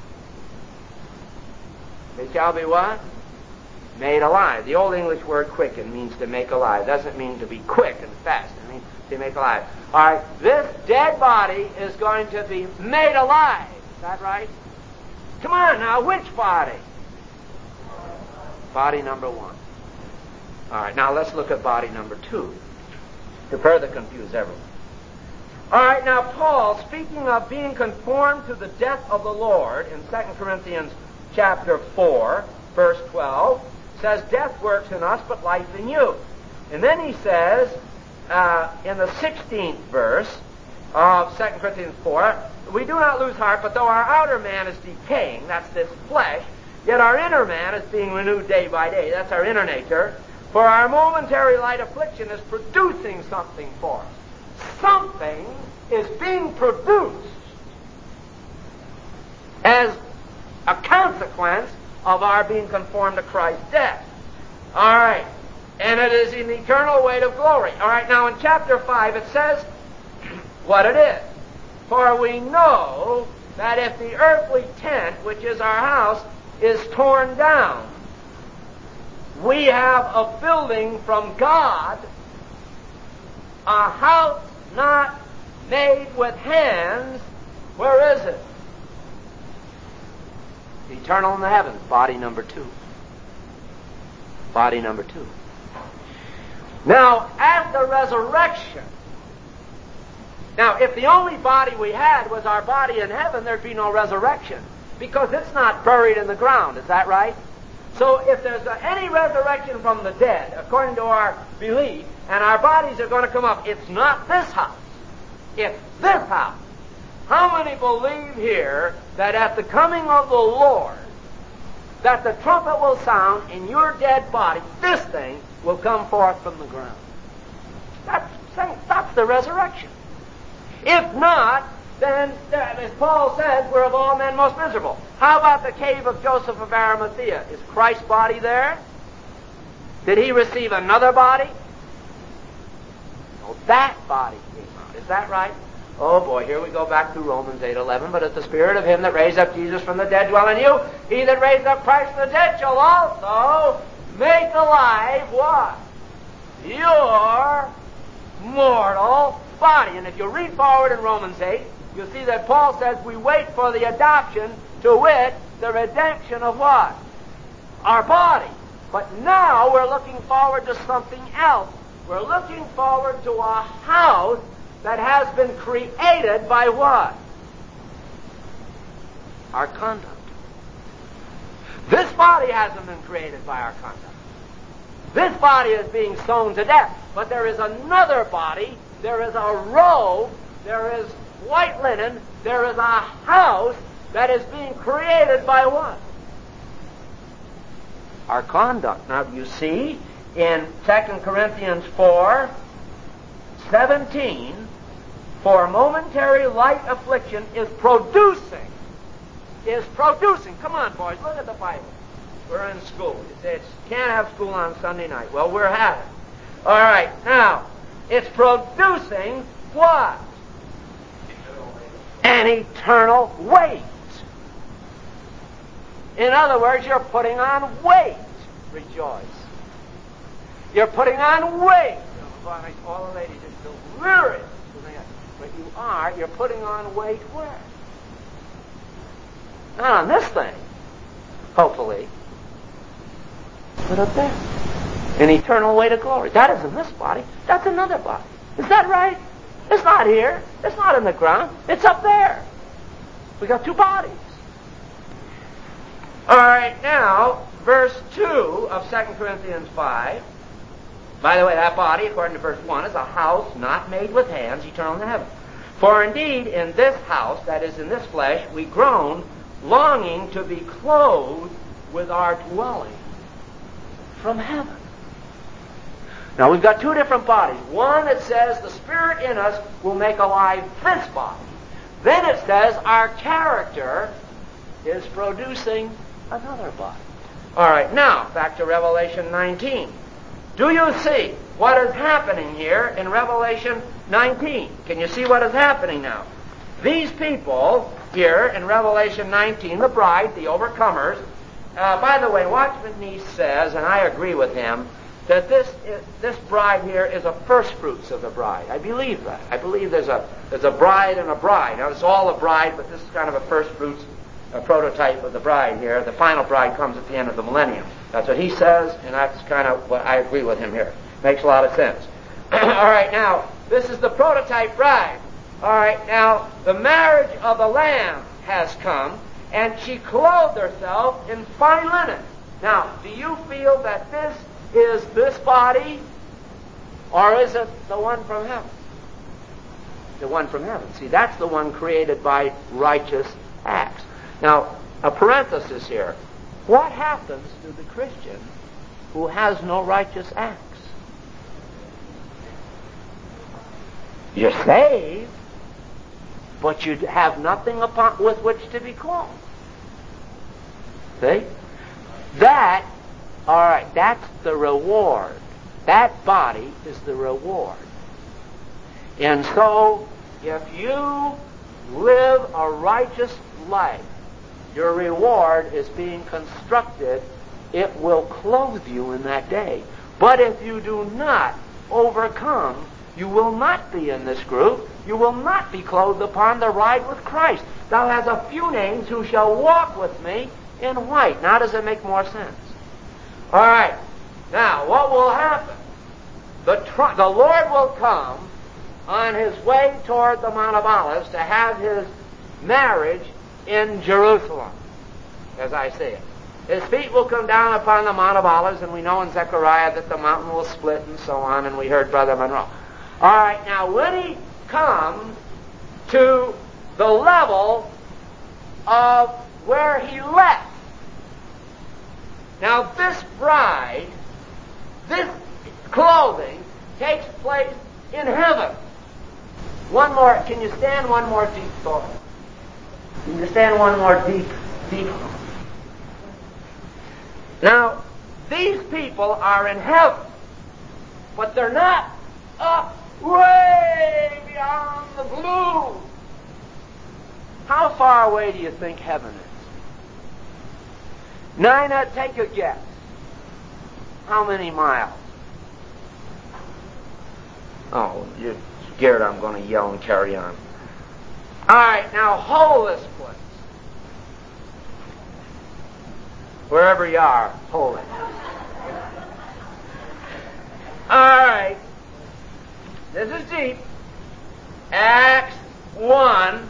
Speaker 1: They shall be what? Made alive. The Old English word quicken means to make alive. It doesn't mean to be quick and fast. It means to make alive. All right, this dead body is going to be made alive. Is that right? Come on now, which body? Body number one. All right, now let's look at body number two to further confuse everyone. All right, now Paul, speaking of being conformed to the death of the Lord in Second Corinthians chapter four, verse twelve, says, death works in us, but life in you. And then he says, uh, in the sixteenth verse of Second Corinthians four, we do not lose heart, but though our outer man is decaying, that's this flesh, yet our inner man is being renewed day by day. That's our inner nature. For our momentary light affliction is producing something for us. Something is being produced as a consequence of our being conformed to Christ's death. All right. And it is an eternal weight of glory. All right. Now in chapter five it says what it is. For we know that if the earthly tent, which is our house, is torn down, we have a building from God, a house not made with hands. Where is it? Eternal in the heavens, body number two. Body number two. Now, at the resurrection, now, if the only body we had was our body in heaven, there'd be no resurrection, because it's not buried in the ground. Is that right? So if there's a, any resurrection from the dead, according to our belief, and our bodies are going to come up, it's not this house. It's this house. How many believe here that at the coming of the Lord, that the trumpet will sound and your dead body, this thing, will come forth from the ground? That's, that's the resurrection. If not, then, as Paul says, we're of all men most miserable. How about the cave of Joseph of Arimathea? Is Christ's body there? Did he receive another body? No, that body came out. Is that right? Oh boy, here we go back to Romans eight eleven. But if the spirit of him that raised up Jesus from the dead dwell in you, he that raised up Christ from the dead shall also make alive what? Your mortal body. And if you read forward in Romans eight, you'll see that Paul says we wait for the adoption, to wit, the redemption of what? Our body. But now we're looking forward to something else. We're looking forward to a house that has been created by what? Our conduct. This body hasn't been created by our conduct. This body is being sown to death. But there is another body, there is a robe, there is white linen, there is a house that is being created by what? Our conduct. Now, you see, in Second Corinthians four seventeen, for momentary light affliction is producing, is producing. Come on, boys, look at the Bible. We're in school. You say it's, can't have school on Sunday night. Well, we're having. All right, now, it's producing what? An eternal weight. In other words, you're putting on weight. Rejoice. You're putting on weight. All the ladies are delirious. But you are, you're putting on weight where? Not on this thing, hopefully, but up there. An eternal weight of glory. That isn't this body. That's another body. Is that right? It's not here. It's not in the ground. It's up there. We got two bodies. All right, now, verse two of Second Corinthians five. By the way, that body, according to verse one, is a house not made with hands, eternal in heaven. For indeed, in this house, that is, in this flesh, we groan, longing to be clothed with our dwelling from heaven. Now, we've got two different bodies. One that says the Spirit in us will make alive this body. Then it says our character is producing another body. All right, now, back to Revelation nineteen. Do you see what is happening here in Revelation nineteen? Can you see what is happening now? These people here in Revelation nineteen, the bride, the overcomers. Uh, by the way, Watchman Nee says, and I agree with him, that this is, this bride here is a first fruits of the bride. I believe that. I believe there's a there's a bride and a bride. Now, it's all a bride, but this is kind of a first fruits, a prototype of the bride here. The final bride comes at the end of the millennium. That's what he says, and that's kind of what I agree with him here. Makes a lot of sense. All right, now, this is the prototype bride. All right, now, the marriage of the Lamb has come, and she clothed herself in fine linen. Now, do you feel that this is this body, or is it the one from heaven? The one from heaven. See, that's the one created by righteous acts. Now, a parenthesis here. What happens to the Christian who has no righteous acts? You're saved, but you have nothing upon with which to be called. See? That, all right, that's the reward. That body is the reward. And so, if you live a righteous life, your reward is being constructed. It will clothe you in that day. But if you do not overcome, you will not be in this group. You will not be clothed upon the ride with Christ. Thou hast a few names who shall walk with me in white. Now does it make more sense? All right. Now, what will happen? The, tr- the Lord will come on his way toward the Mount of Olives to have his marriage in Jerusalem, as I say it. His feet will come down upon the Mount of Olives, and we know in Zechariah that the mountain will split and so on, and we heard Brother Monroe. All right, now when he comes to the level of where he left, now this bride, this clothing takes place in heaven. One more, can you stand one more deep thought? Can you stand one more deep, deep? Now, these people are in heaven, but they're not up way beyond the blue. How far away do you think heaven is? Nina, take a guess. How many miles? Oh, you're scared I'm going to yell and carry on. All right, now hold this place. Wherever you are, hold it. All right. This is deep. Acts one.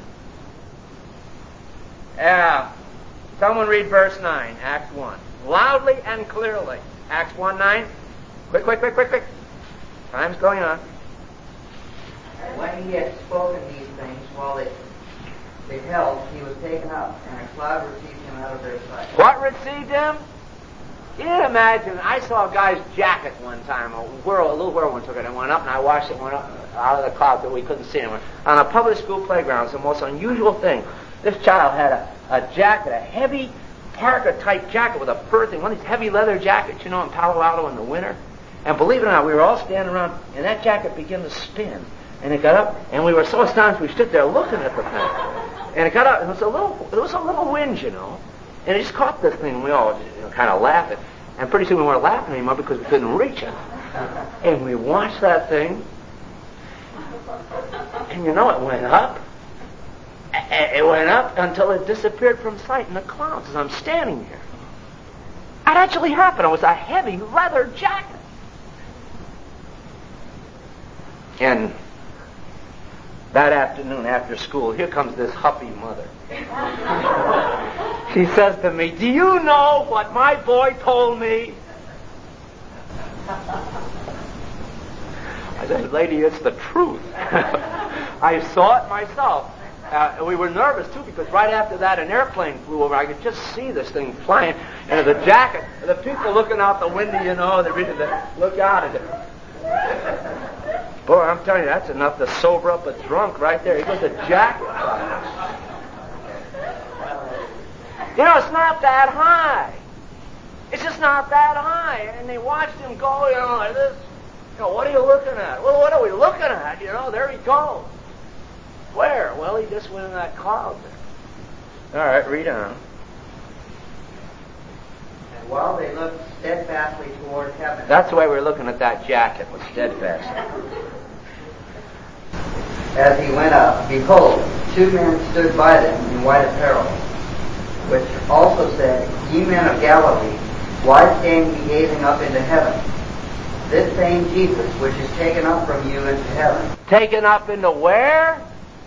Speaker 1: Yeah. Someone read verse nine, Acts one. Loudly and clearly. Acts one nine. Quick, quick, quick, quick, quick. Time's going on.
Speaker 2: And when he had spoken these things, while they beheld, he was taken up, and a cloud received him out of their sight.
Speaker 1: What received him? You can imagine, I saw a guy's jacket one time, a, whirl, a little whirlwind took it and went up, and I watched it went up out of the cloud that we couldn't see him. On a public school playground, it's the most unusual thing. This child had a, a jacket, a heavy parka-type jacket with a fur thing, one of these heavy leather jackets, you know, in Palo Alto in the winter. And believe it or not, we were all standing around, and that jacket began to spin. And it got up, and we were so astonished, we stood there looking at the thing. And it got up, and it was a little, it was a little wind, you know. And it just caught this thing, and we all you know, kind of laughed. And pretty soon we weren't laughing anymore because we couldn't reach it. And we watched that thing, and you know, it went up. It went up until it disappeared from sight in the clouds as I'm standing here. That actually happened. It was a heavy leather jacket. And that afternoon after school, here comes this huffy mother. She says to me, "Do you know what my boy told me?" I said, "Lady, it's the truth." I saw it myself. Uh, we were nervous, too, because right after that, an airplane flew over. I could just see this thing flying. And the jacket, the people looking out the window, you know, they're ready to look out at it. Boy, I'm telling you, that's enough to sober up a drunk right there. He goes, the jacket. You know, it's not that high. It's just not that high. And they watched him go, you know, like this. You know, what are you looking at? Well, what are we looking at? You know, there he goes. Where? Well, he just went in that cloud there. All right, read on.
Speaker 2: And while they looked steadfastly toward heaven.
Speaker 1: That's the way we're looking at that jacket, was steadfast.
Speaker 2: As he went up, behold, two men stood by them in white apparel, which also said, Ye men of Galilee, why stand ye gazing up into heaven? This same Jesus, which is taken up from you into heaven.
Speaker 1: Taken up into where?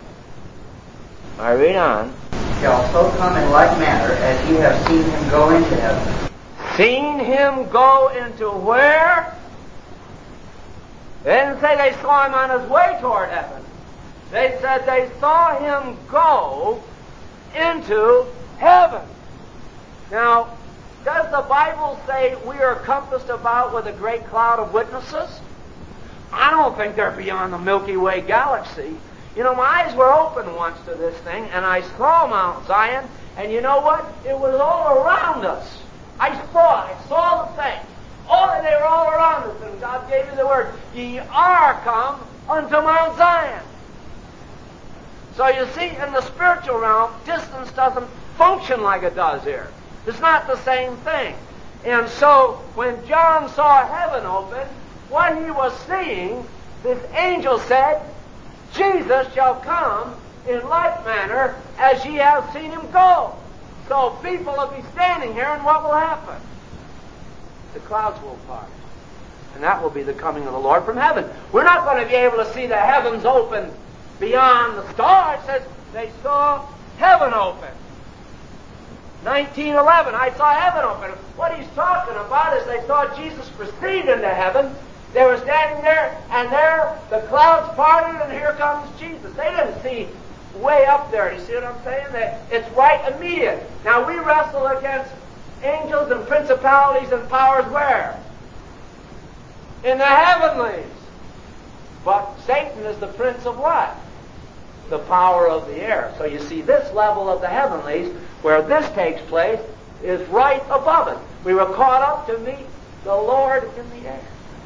Speaker 1: I read on.
Speaker 2: Shall so come in like manner as ye have seen him go into heaven.
Speaker 1: Seen him go into where? They didn't say they saw him on his way toward heaven. They said they saw him go into heaven. Now, does the Bible say we are compassed about with a great cloud of witnesses? I don't think they're beyond the Milky Way galaxy. You know, my eyes were open once to this thing, and I saw Mount Zion, and you know what? It was all around us. I saw it. I saw the thing. Oh, they were all around us, and God gave me the word, Ye are come unto Mount Zion. So you see, in the spiritual realm, distance doesn't function like it does here. It's not the same thing. And so, when John saw heaven open, what he was seeing, this angel said, Jesus shall come in like manner as ye have seen him go. So people will be standing here, and what will happen? The clouds will part. And that will be the coming of the Lord from heaven. We're not going to be able to see the heavens open beyond the stars. It says they saw heaven open. nineteen eleven, I saw heaven open. What he's talking about is they saw Jesus proceed into heaven. They were standing there, and there the clouds parted, and here comes Jesus. They didn't see way up there. You see what I'm saying? That it's right immediate. Now, we wrestle against angels and principalities and powers where? In the heavenlies. But Satan is the prince of what? The power of the air. So you see, this level of the heavenlies, where this takes place, is right above it. We were caught up to meet the Lord in the air.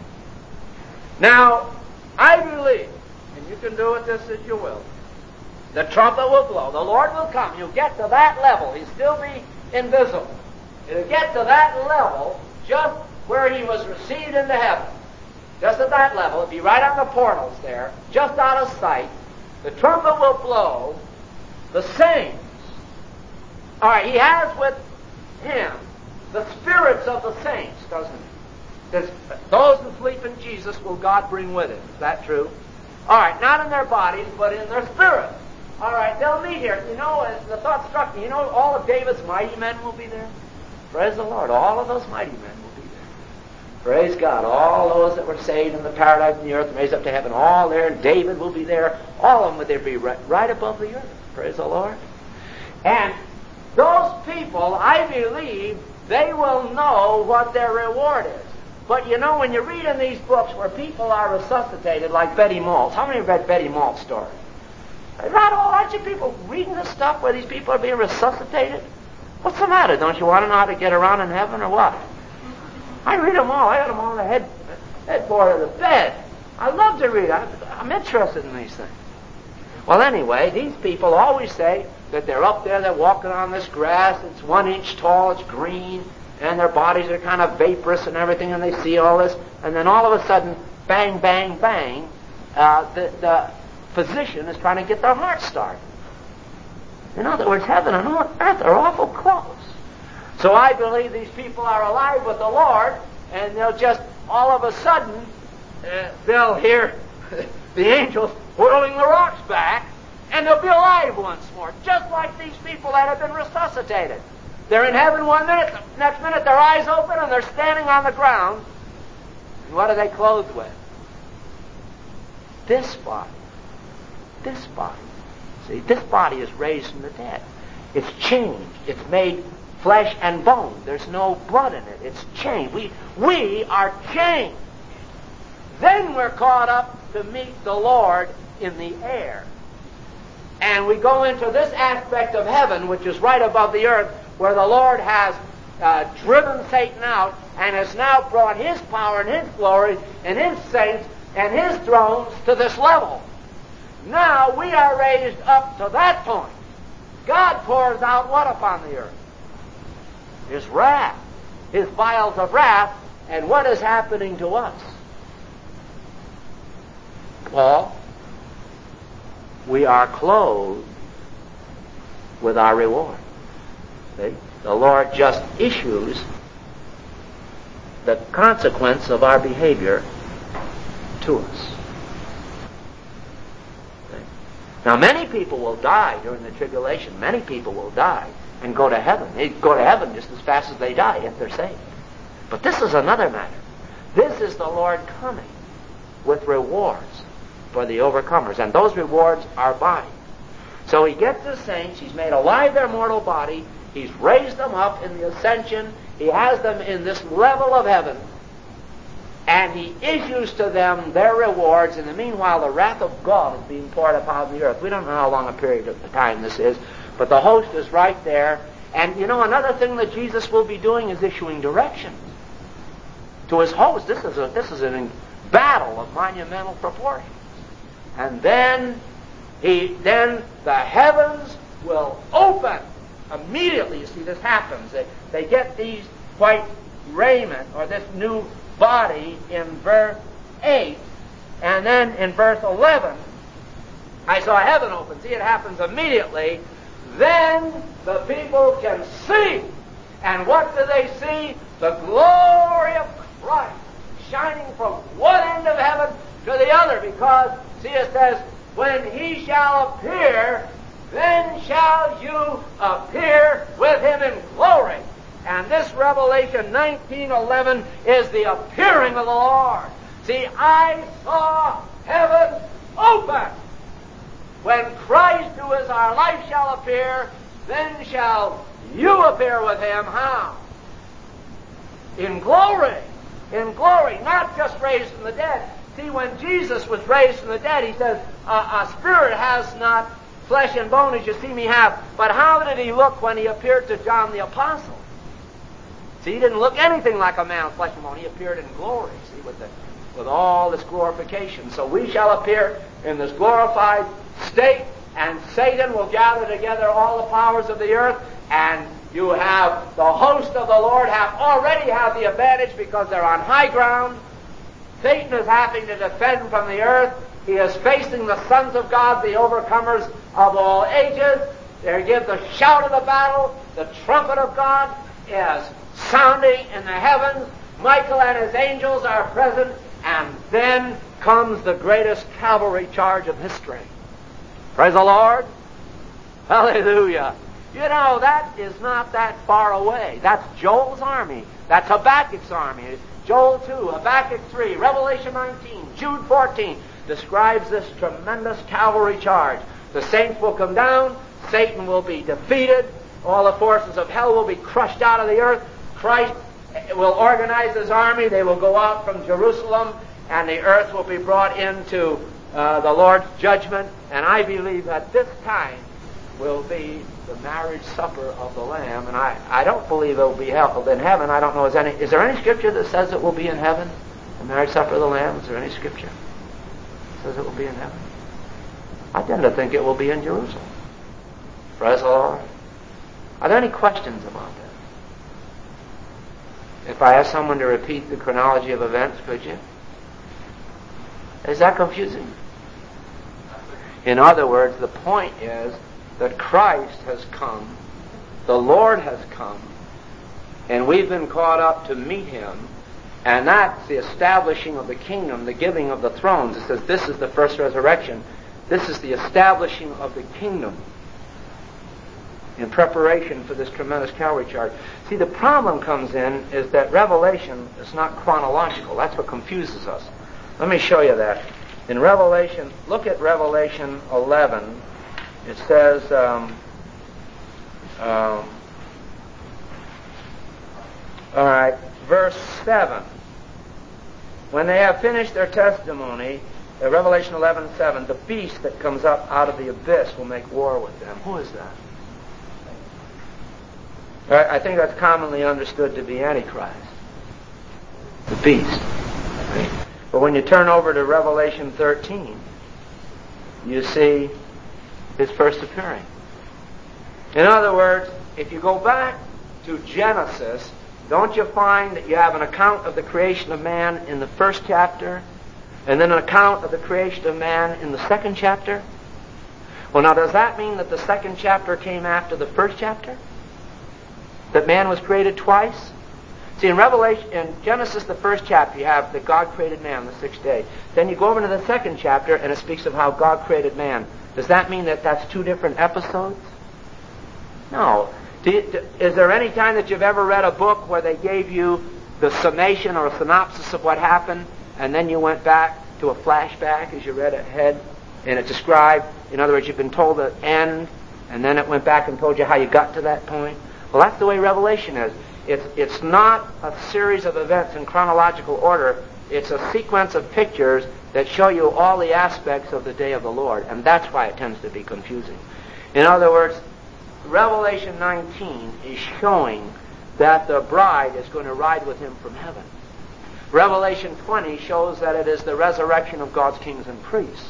Speaker 1: Now, I believe, and you can do with this as you will, the trumpet will blow. The Lord will come. You'll get to that level. He'll still be invisible. It'll get to that level just where he was received into heaven. Just at that level. It'll be right on the portals there, just out of sight. The trumpet will blow. The saints. All right, he has with him the spirits of the saints, doesn't he? Says, those who sleep in Jesus will God bring with him. Is that true? All right, not in their bodies, but in their spirits. All right, they'll meet here. You know, the thought struck me, you know, all of David's mighty men will be there. Praise the Lord. All of those mighty men will be there. Praise God. All those that were saved in the paradise and the earth and raised up to heaven, all there. David will be there. All of them would there be right, right above the earth. Praise the Lord. And those people, I believe, they will know what their reward is. But you know, when you read in these books where people are resuscitated, like Betty Maltz, how many have read Betty Maltz stories? Not all, aren't you people reading this stuff where these people are being resuscitated? What's the matter? Don't you want to know how to get around in heaven or what? I read them all. I got them all on the head, headboard of the bed. I love to read. I, I'm interested in these things. Well, anyway, these people always say that they're up there, they're walking on this grass, it's one inch tall, it's green, and their bodies are kind of vaporous and everything, and they see all this, and then all of a sudden, bang, bang, bang, uh, the, the physician is trying to get their heart started. In other words, heaven and earth are awful close. So I believe these people are alive with the Lord, and they'll just, all of a sudden, uh, they'll hear the angels whirling the rocks back, and they'll be alive once more, just like these people that have been resuscitated. They're in heaven one minute, the next minute their eyes open and they're standing on the ground. And what are they clothed with? This body. This body. See, this body is raised from the dead. It's changed. It's made flesh and bone. There's no blood in it. It's changed. We, we are changed. Then we're caught up to meet the Lord in the air. And we go into this aspect of heaven, which is right above the earth, where the Lord has uh, driven Satan out and has now brought his power and his glory and his saints and his thrones to this level. Now we are raised up to that point. God pours out what upon the earth? His wrath, his vials of wrath, and what is happening to us? Well, we are clothed with our reward. See? The Lord just issues the consequence of our behavior to us. See? Now, many people will die during the tribulation. Many people will die and go to heaven. They go to heaven just as fast as they die if they're saved. But this is another matter. This is the Lord coming with rewards for the overcomers, and those rewards are body. So he gets the saints, he's made alive their mortal body, he's raised them up in the ascension, he has them in this level of heaven, and he issues to them their rewards. In the meanwhile, the wrath of God is being poured upon the earth. We don't know how long a period of time this is, but the host is right there. And you know, another thing that Jesus will be doing is issuing directions to his host. This is a this is a battle of monumental proportions. And then He then the heavens will open. Immediately, you see, this happens. They, they get these white raiment, or this new body, in verse eight, and then in verse eleven, I saw heaven open. See, it happens immediately. Then the people can see. And what do they see? The glory of Christ shining from one end of heaven to the other. Because, see, it says, when he shall appear, then shall you appear with him in glory. And this Revelation nineteen eleven is the appearing of the Lord. See, I saw heaven open. When Christ, who is our life, shall appear, then shall you appear with him. How? In glory. In glory. Not just raised from the dead. See, when Jesus was raised from the dead, he says, a, a spirit has not flesh and bone as you see me have. But how did he look when he appeared to John the Apostle? See, he didn't look anything like a man of flesh and bone. He appeared in glory, see, with, the, with all this glorification. So we shall appear in this glorified state, and Satan will gather together all the powers of the earth, and you have the host of the Lord have already have the advantage because they're on high ground. Satan is having to defend from the earth. He is facing the sons of God, the overcomers of all ages. They give the shout of the battle. The trumpet of God is sounding in the heavens. Michael and his angels are present. And then comes the greatest cavalry charge of history. Praise the Lord. Hallelujah. You know, that is not that far away. That's Joel's army. That's Habakkuk's army. Joel two, Habakkuk three, Revelation nineteen, Jude fourteen describes this tremendous cavalry charge. The saints will come down. Satan will be defeated. All the forces of hell will be crushed out of the earth. Christ will organize his army. They will go out from Jerusalem, and the earth will be brought into uh, the Lord's judgment. And I believe that this time will be the marriage supper of the Lamb. And I, I don't believe it will be held in heaven. I don't know, is, any, is there any scripture that says it will be in heaven? The marriage supper of the Lamb? Is there any scripture that says it will be in heaven? I tend to think it will be in Jerusalem. Praise the Lord. Are there any questions about that? If I ask someone to repeat the chronology of events, could you? Is that confusing? In other words, the point is that Christ has come, the Lord has come, and we've been caught up to meet him, and that's the establishing of the kingdom, the giving of the thrones. It says this is the first resurrection. This is the establishing of the kingdom in preparation for this tremendous Calvary charge. See, the problem comes in is that Revelation is not chronological. That's what confuses us. Let me show you that. In Revelation, look at Revelation eleven. It says, um, um, all right, verse seven. When they have finished their testimony, uh, Revelation eleven seven, the beast that comes up out of the abyss will make war with them. Who is that? Right, I think that's commonly understood to be Antichrist, the beast. Right? But when you turn over to Revelation thirteen, you see his first appearing. In other words, if you go back to Genesis, don't you find that you have an account of the creation of man in the first chapter, and then an account of the creation of man in the second chapter? Well, now, does that mean that the second chapter came after the first chapter? That man was created twice? See, in Revelation, in Genesis, the first chapter, you have that God created man the sixth day. Then you go over to the second chapter, and it speaks of how God created man. Does that mean that that's two different episodes? No. Do you, do, is there any time that you've ever read a book where they gave you the summation or a synopsis of what happened, and then you went back to a flashback as you read ahead, and it described, in other words, you've been told the end, and then it went back and told you how you got to that point? Well, that's the way Revelation is. It's, it's not a series of events in chronological order. It's a sequence of pictures that show you all the aspects of the day of the Lord, and that's why it tends to be confusing. In other words, Revelation nineteen is showing that the bride is going to ride with him from heaven. Revelation twenty shows that it is the resurrection of God's kings and priests.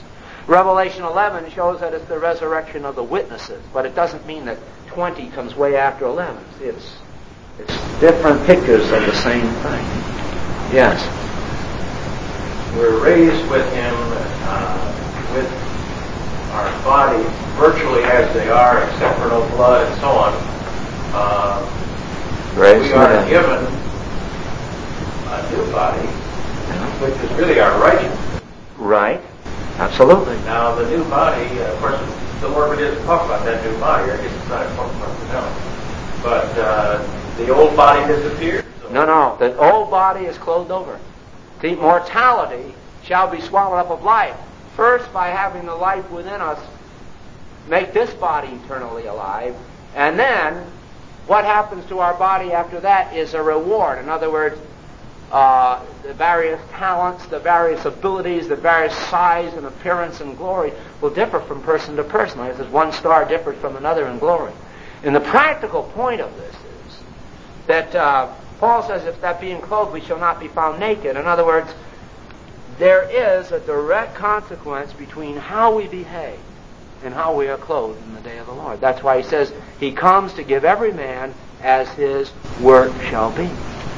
Speaker 1: Revelation eleven shows that it's the resurrection of the witnesses, but it doesn't mean that twenty comes way after eleven. See, it's, it's different pictures of the same thing. Yes?
Speaker 3: We're raised with him, uh, with our bodies virtually as they are, except for no blood and so on. Uh,
Speaker 1: Raised
Speaker 3: we are
Speaker 1: with
Speaker 3: given a new body, which is really our righteousness.
Speaker 1: Right. Absolutely.
Speaker 3: Now, the new body, uh, of course, the Lord doesn't talk about that new body. I guess it's not important for us to know. But uh, the old body disappears. So.
Speaker 1: No, no. The old body is clothed over. The mortality shall be swallowed up of life. First, by having the life within us make this body eternally alive. And then, what happens to our body after that is a reward. In other words, Uh, the various talents, the various abilities, the various size and appearance and glory will differ from person to person. Like as one star differs from another in glory. And the practical point of this is that uh, Paul says, if that being clothed we shall not be found naked. In other words, there is a direct consequence between how we behave and how we are clothed in the day of the Lord. That's why he says he comes to give every man as his work shall be.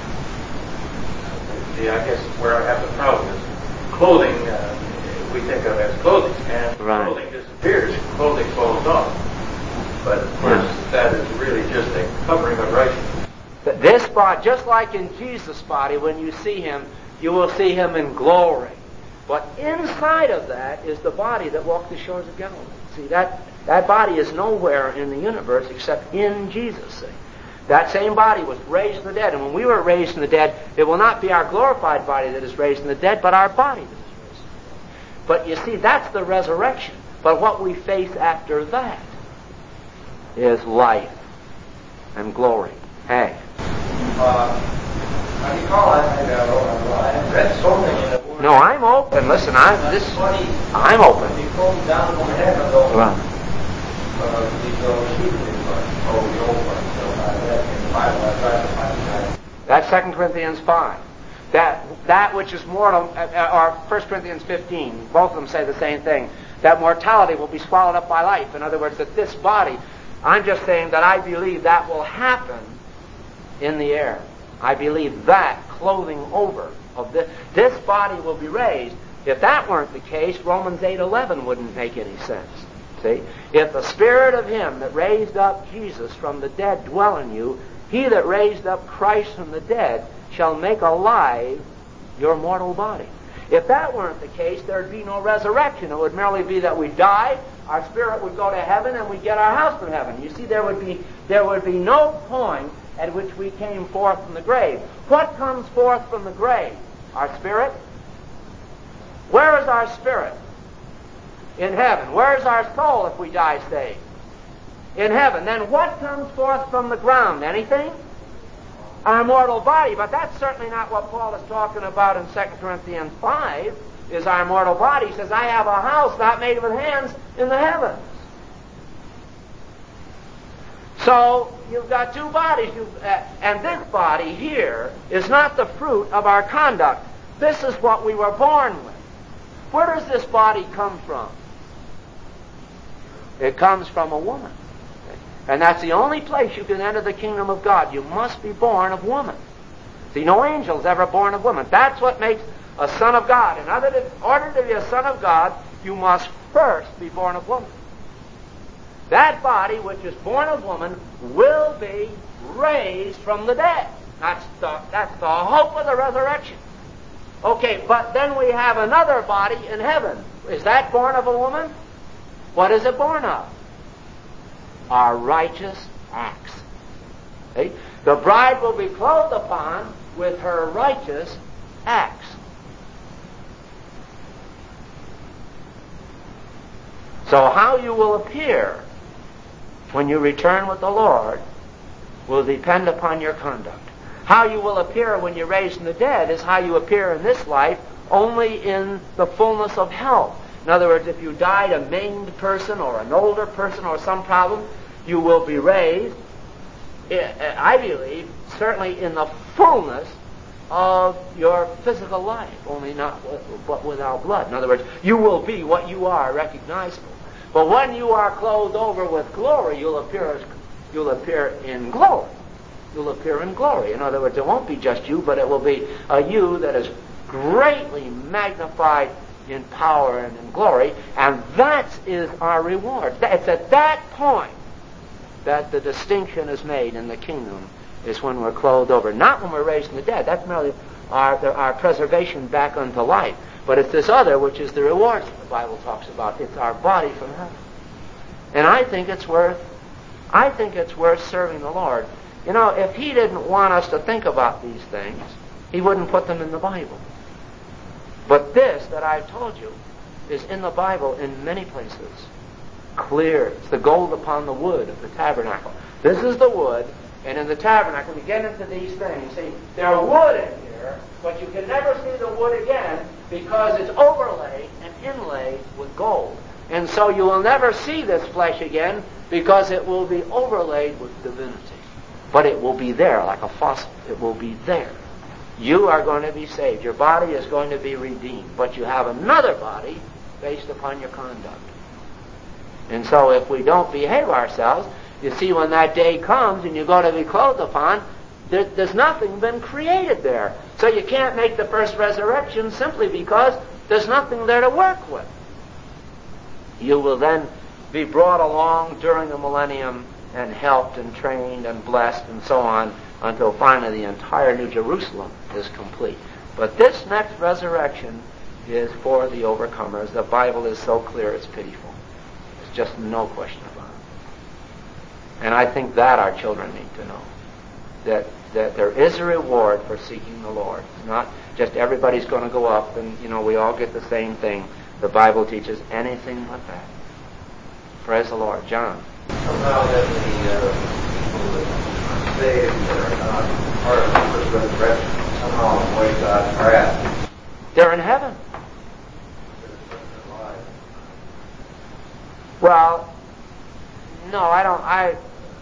Speaker 3: See, I guess where I have the problem is clothing, uh, we think of as clothing, and
Speaker 1: right.
Speaker 3: Clothing disappears, clothing falls off. But of course, yeah. That is really just a covering of righteousness.
Speaker 1: This body, just like in Jesus' body, when you see him, you will see him in glory. But inside of that is the body that walked the shores of Galilee. See, that, that body is nowhere in the universe except in Jesus. See? That same body was raised from the dead. And when we were raised from the dead, it will not be our glorified body that is raised from the dead, but our body that is raised from the dead. But you see, that's the resurrection. But what we face after that is life and glory. Hey.
Speaker 5: Uh, I recall I, I, I read something in the Word.
Speaker 1: No, I'm open. Listen, I'm this. I'm open.
Speaker 5: He comes down from heaven, though.
Speaker 1: Well.
Speaker 5: Uh, these uh, Hebrew part, oh, the old part. So I read in the Bible. I tried to find that.
Speaker 1: That's Second Corinthians five. That that which is mortal, uh, or First Corinthians fifteen. Both of them say the same thing. That mortality will be swallowed up by life. In other words, that this body. I'm just saying that I believe that will happen in the air. I believe that clothing over of this, this body will be raised. If that weren't the case, Romans eight eleven wouldn't make any sense. See? If the Spirit of him that raised up Jesus from the dead dwell in you, he that raised up Christ from the dead shall make alive your mortal body. If that weren't the case, there'd be no resurrection. It would merely be that we die, our spirit would go to heaven, and we get our house from heaven. You see, there would be there would be no point at which we came forth from the grave. What comes forth from the grave? Our spirit? Where is our spirit? In heaven. Where is our soul if we die saved? In heaven. Then what comes forth from the ground? Anything? Our mortal body. But that's certainly not what Paul is talking about in Second Corinthians five, is our mortal body. He says, I have a house not made with hands in the heavens. So, you've got two bodies. You've, uh, and this body here is not the fruit of our conduct. This is what we were born with. Where does this body come from? It comes from a woman. And that's the only place you can enter the kingdom of God. You must be born of woman. See, no angel's ever born of woman. That's what makes a son of God. In order to, order to be a son of God, you must first be born of woman. That body, which is born of woman, will be raised from the dead. That's the, that's the hope of the resurrection. Okay, but then we have another body in heaven. Is that born of a woman? What is it born of? Our righteous acts. See? The bride will be clothed upon with her righteous acts. So how you will appear when you return with the Lord will depend upon your conduct. How you will appear when you're raised from the dead is how you appear in this life, only in the fullness of health. In other words, if you died a maimed person or an older person or some problem, you will be raised, I believe, certainly in the fullness of your physical life, only not but without blood. In other words, you will be what you are, recognizable. But when you are clothed over with glory, you'll appear as, you'll appear in glory. You'll appear in glory. In other words, it won't be just you, but it will be a you that is greatly magnified in power and in glory, and that is our reward. It's at that point that the distinction is made in the kingdom, is when we're clothed over. Not when we're raised from the dead. That's merely our, our preservation back unto life. But it's this other which is the rewards that the Bible talks about. It's our body from heaven. And I think it's worth, I think it's worth serving the Lord. You know, if He didn't want us to think about these things, He wouldn't put them in the Bible. But this that I've told you is in the Bible in many places. Clear. It's the gold upon the wood of the tabernacle. This is the wood, and in the tabernacle we get into these things. See, there's wood in here, but you can never see the wood again because it's overlaid and inlaid with gold. And so you will never see this flesh again because it will be overlaid with divinity. But it will be there like a fossil. It will be there. You are going to be saved. Your body is going to be redeemed. But you have another body based upon your conduct. And so if we don't behave ourselves, you see when that day comes and you're going to be clothed upon, there, there's nothing been created there. So you can't make the first resurrection simply because there's nothing there to work with. You will then be brought along during the millennium and helped and trained and blessed and so on until finally the entire New Jerusalem is complete. But this next resurrection is for the overcomers. The Bible is so clear it's pitiful. There's just no question about it. And I think that our children need to know. That that there is a reward for seeking the Lord. It's not just everybody's going to go up and, you know, we all get the same thing. The Bible teaches anything but that. Praise the Lord. John.
Speaker 5: Somehow that the uh, people that are saved that are not part of the first resurrection somehow avoid God's wrath.
Speaker 1: They're in heaven. Well, no, I don't. I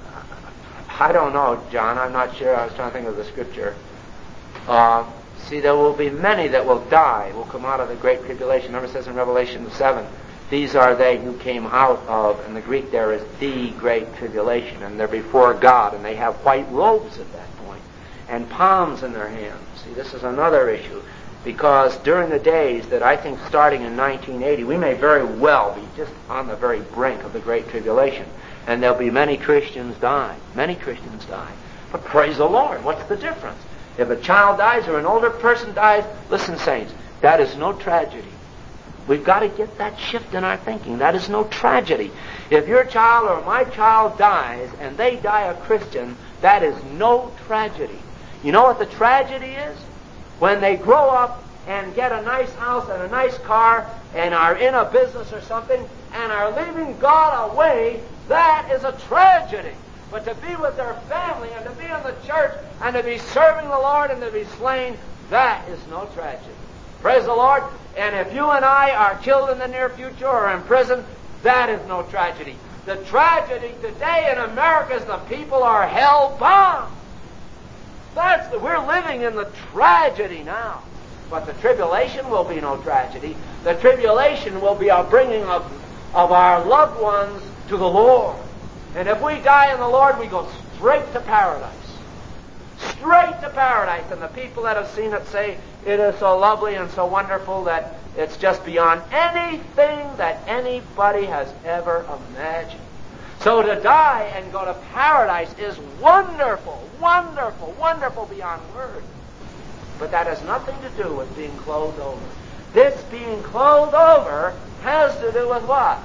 Speaker 1: I don't know, John. I'm not sure. I was trying to think of the scripture. Uh, see, there will be many that will die, will come out of the great tribulation. Remember, it says in Revelation seven, these are they who came out of, and the Greek there is the great tribulation, and they're before God, and they have white robes at that point, and palms in their hands. See, this is another issue, because during the days that I think starting in nineteen eighty, we may very well be just on the very brink of the great tribulation, and there'll be many Christians die. Many Christians die. But praise the Lord, what's the difference? If a child dies or an older person dies, listen, saints, that is no tragedy. We've got to get that shift in our thinking. That is no tragedy. If your child or my child dies and they die a Christian, that is no tragedy. You know what the tragedy is? When they grow up and get a nice house and a nice car and are in a business or something and are leaving God away, that is a tragedy. But to be with their family and to be in the church and to be serving the Lord and to be slain, that is no tragedy. Praise the Lord. And if you and I are killed in the near future or in prison, that is no tragedy. The tragedy today in America is the people are hell-bound. That's the, we're living in the tragedy now. But the tribulation will be no tragedy. The tribulation will be a bringing of, of our loved ones to the Lord. And if we die in the Lord, we go straight to paradise. Straight to paradise. And the people that have seen it say it is so lovely and so wonderful that it's just beyond anything that anybody has ever imagined. So to die and go to paradise is wonderful, wonderful, wonderful beyond words. But that has nothing to do with being clothed over. This being clothed over has to do with what?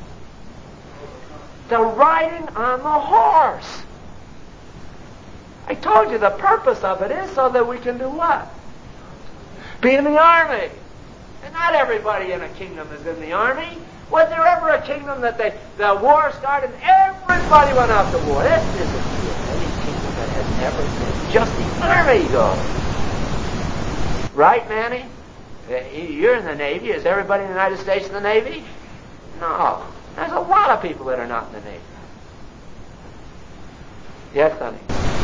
Speaker 1: The riding on the horse. I told you the purpose of it is so that we can do what? Be in the army. And not everybody in a kingdom is in the army. Was there ever a kingdom that they, the war started and everybody went out to war? This isn't any kingdom that has ever been. Just the army goes. Right, Manny? You're in the Navy. Is everybody in the United States in the Navy? No. There's a lot of people that are not in the Navy. Yes, honey?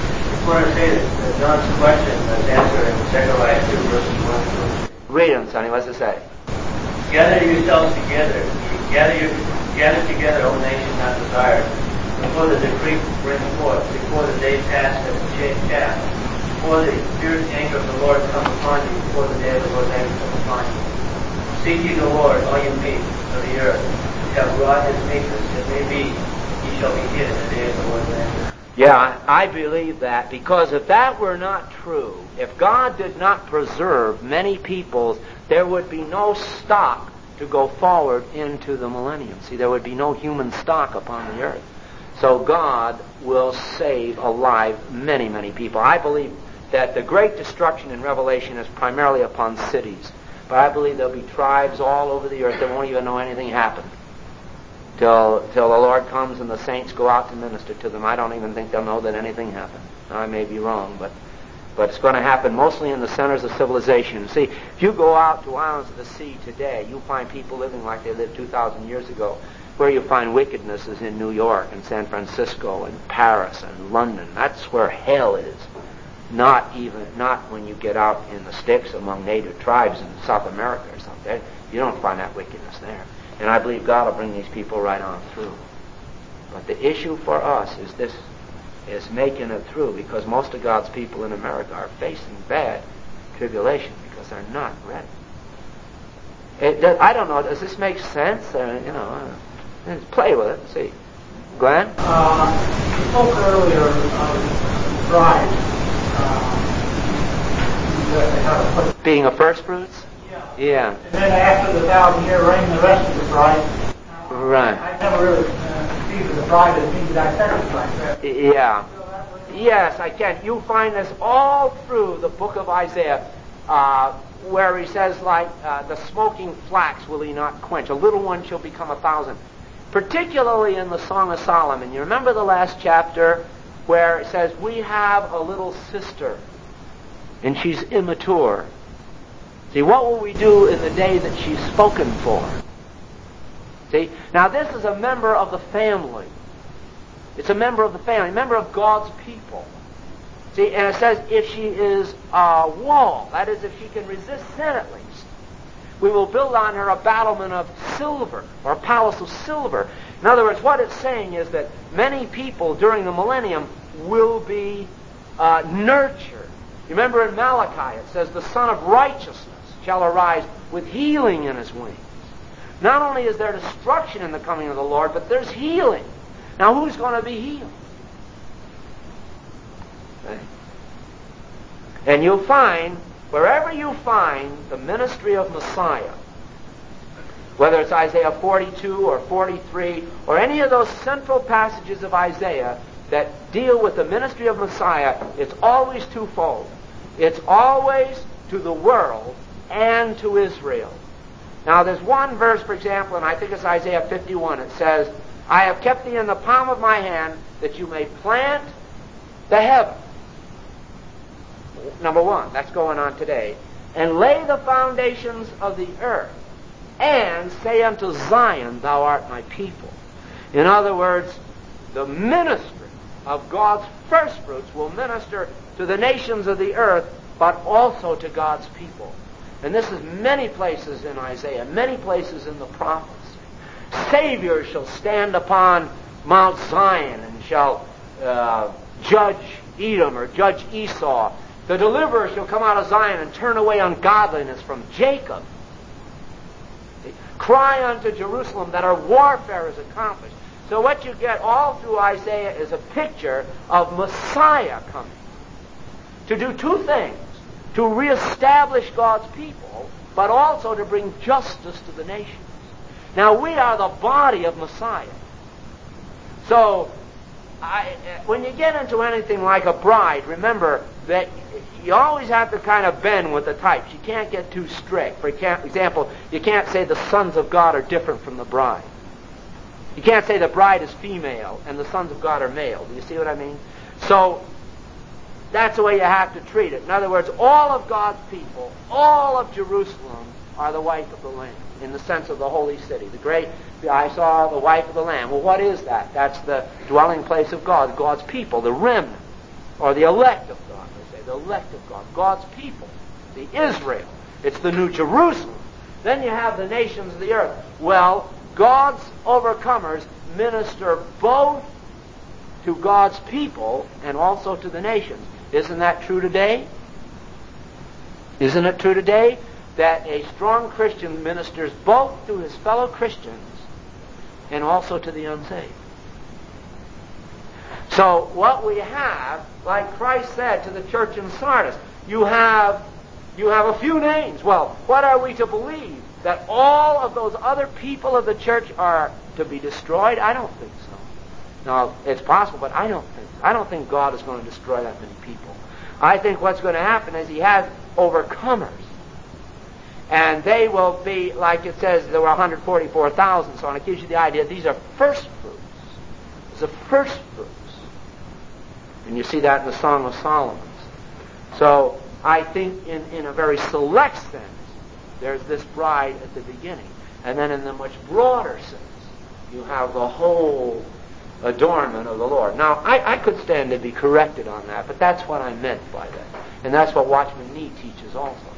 Speaker 2: just want to say that John's question was answered in Zechariah two, verses one and two.
Speaker 1: Read them, Sonny. What's it say?
Speaker 2: Gather yourselves together. Gather your, gather together, O nation not desired, before the decree bring forth, before the day past and the shade cast, before the fierce anger of the Lord come upon you, before the day of the Lord's anger come upon you. Seek ye the Lord, all you meek of the earth, which have wrought his meekness, it may be ye shall be hid in the day of the Lord's anger.
Speaker 1: Yeah, I believe that, because if that were not true, if God did not preserve many peoples, there would be no stock to go forward into the millennium. See, there would be no human stock upon the earth. So God will save alive many, many people. I believe that the great destruction in Revelation is primarily upon cities. But I believe there'll be tribes all over the earth that won't even know anything happened till till the Lord comes and the saints go out to minister to them. I don't even think they'll know that anything happened. Now, I may be wrong, but but it's going to happen mostly in the centers of civilization. See, if you go out to islands of the sea today, you'll find people living like they lived two thousand years ago. Where you find wickedness is in New York and San Francisco and Paris and London. That's where hell is. Not even, not when you get out in the sticks among native tribes in South America or something. You don't find that wickedness there. And I believe God will bring these people right on through. But the issue for us is this, is making it through, because most of God's people in America are facing bad tribulation because they're not ready. It does, I don't know, does this make sense? Uh, you know, uh, let's play with it. See. Glenn?
Speaker 6: Uh, you spoke earlier of bride. Uh, that they have a put.
Speaker 1: Being a first fruits?
Speaker 6: Yeah.
Speaker 1: Yeah.
Speaker 6: And then after the thousand year reign, the rest of the bride. Uh,
Speaker 1: right.
Speaker 6: I never really uh, see the bride as being dissected like that.
Speaker 1: Yeah. Yes, I can. You find this all through the book of Isaiah, uh, where he says, like, uh, the smoking flax will he not quench. A little one shall become a thousand. Particularly in the Song of Solomon. You remember the last chapter where it says, we have a little sister, and she's immature. See, what will we do in the day that she's spoken for? See, now this is a member of the family. It's a member of the family, a member of God's people. See, and it says if she is a wall, that is, if she can resist sin at least, we will build on her a battlement of silver, or a palace of silver. In other words, what it's saying is that many people during the millennium will be uh, nurtured. You remember in Malachi it says, the Son of Righteousness shall arise with healing in his wings. Not only is there destruction in the coming of the Lord, but there's healing. Now who's going to be healed? Okay. And you'll find, wherever you find the ministry of Messiah, whether it's Isaiah forty-two or forty-three, or any of those central passages of Isaiah that deal with the ministry of Messiah, it's always twofold. It's always to the world and to Israel. Now there's one verse, for example, and I think it's Isaiah fifty-one, it says, I have kept thee in the palm of my hand that you may plant the heaven. Number one, that's going on today. And lay the foundations of the earth, and say unto Zion, thou art my people. In other words, the ministry of God's first fruits will minister to the nations of the earth, but also to God's people. And this is many places in Isaiah, many places in the prophets. Savior shall stand upon Mount Zion and shall uh, judge Edom or judge Esau. The deliverer shall come out of Zion and turn away ungodliness from Jacob. Cry unto Jerusalem that her warfare is accomplished. So what you get all through Isaiah is a picture of Messiah coming to do two things: to reestablish God's people, but also to bring justice to the nations. Now we are the body of Messiah. So I, when you get into anything like a bride, remember that you always have to kind of bend with the types. You can't get too strict. For example, you can't say the sons of God are different from the bride. You can't say the bride is female and the sons of God are male. Do you see what I mean? So that's the way you have to treat it. In other words, all of God's people, all of Jerusalem, are the wife of the Lamb, in the sense of the holy city. The great, I saw the wife of the Lamb. Well, what is that? That's the dwelling place of God, God's people, the remnant. or the elect of God, they say, the elect of God, God's people, the Israel. It's the New Jerusalem. Then you have the nations of the earth. Well, God's overcomers minister both to God's people and also to the nations. Isn't that true today? Isn't it true today that a strong Christian ministers both to his fellow Christians and also to the unsaved? So what we have, like Christ said to the church in Sardis, you have you have a few names. Well, what are we to believe? That all of those other people of the church are to be destroyed? I don't think so. Now, it's possible, but I don't think I don't think God is going to destroy that many people. I think what's going to happen is he has overcomers. And they will be, like it says, there were one hundred forty-four thousand, so on. It gives you the idea these are first fruits. It's the first fruits. And you see that in the Song of Solomon. So I think in, in a very select sense, there's this bride at the beginning. And then in the much broader sense, you have the whole adornment of the Lord. Now, I, I could stand to be corrected on that, but that's what I meant by that. And that's what Watchman Nee teaches also.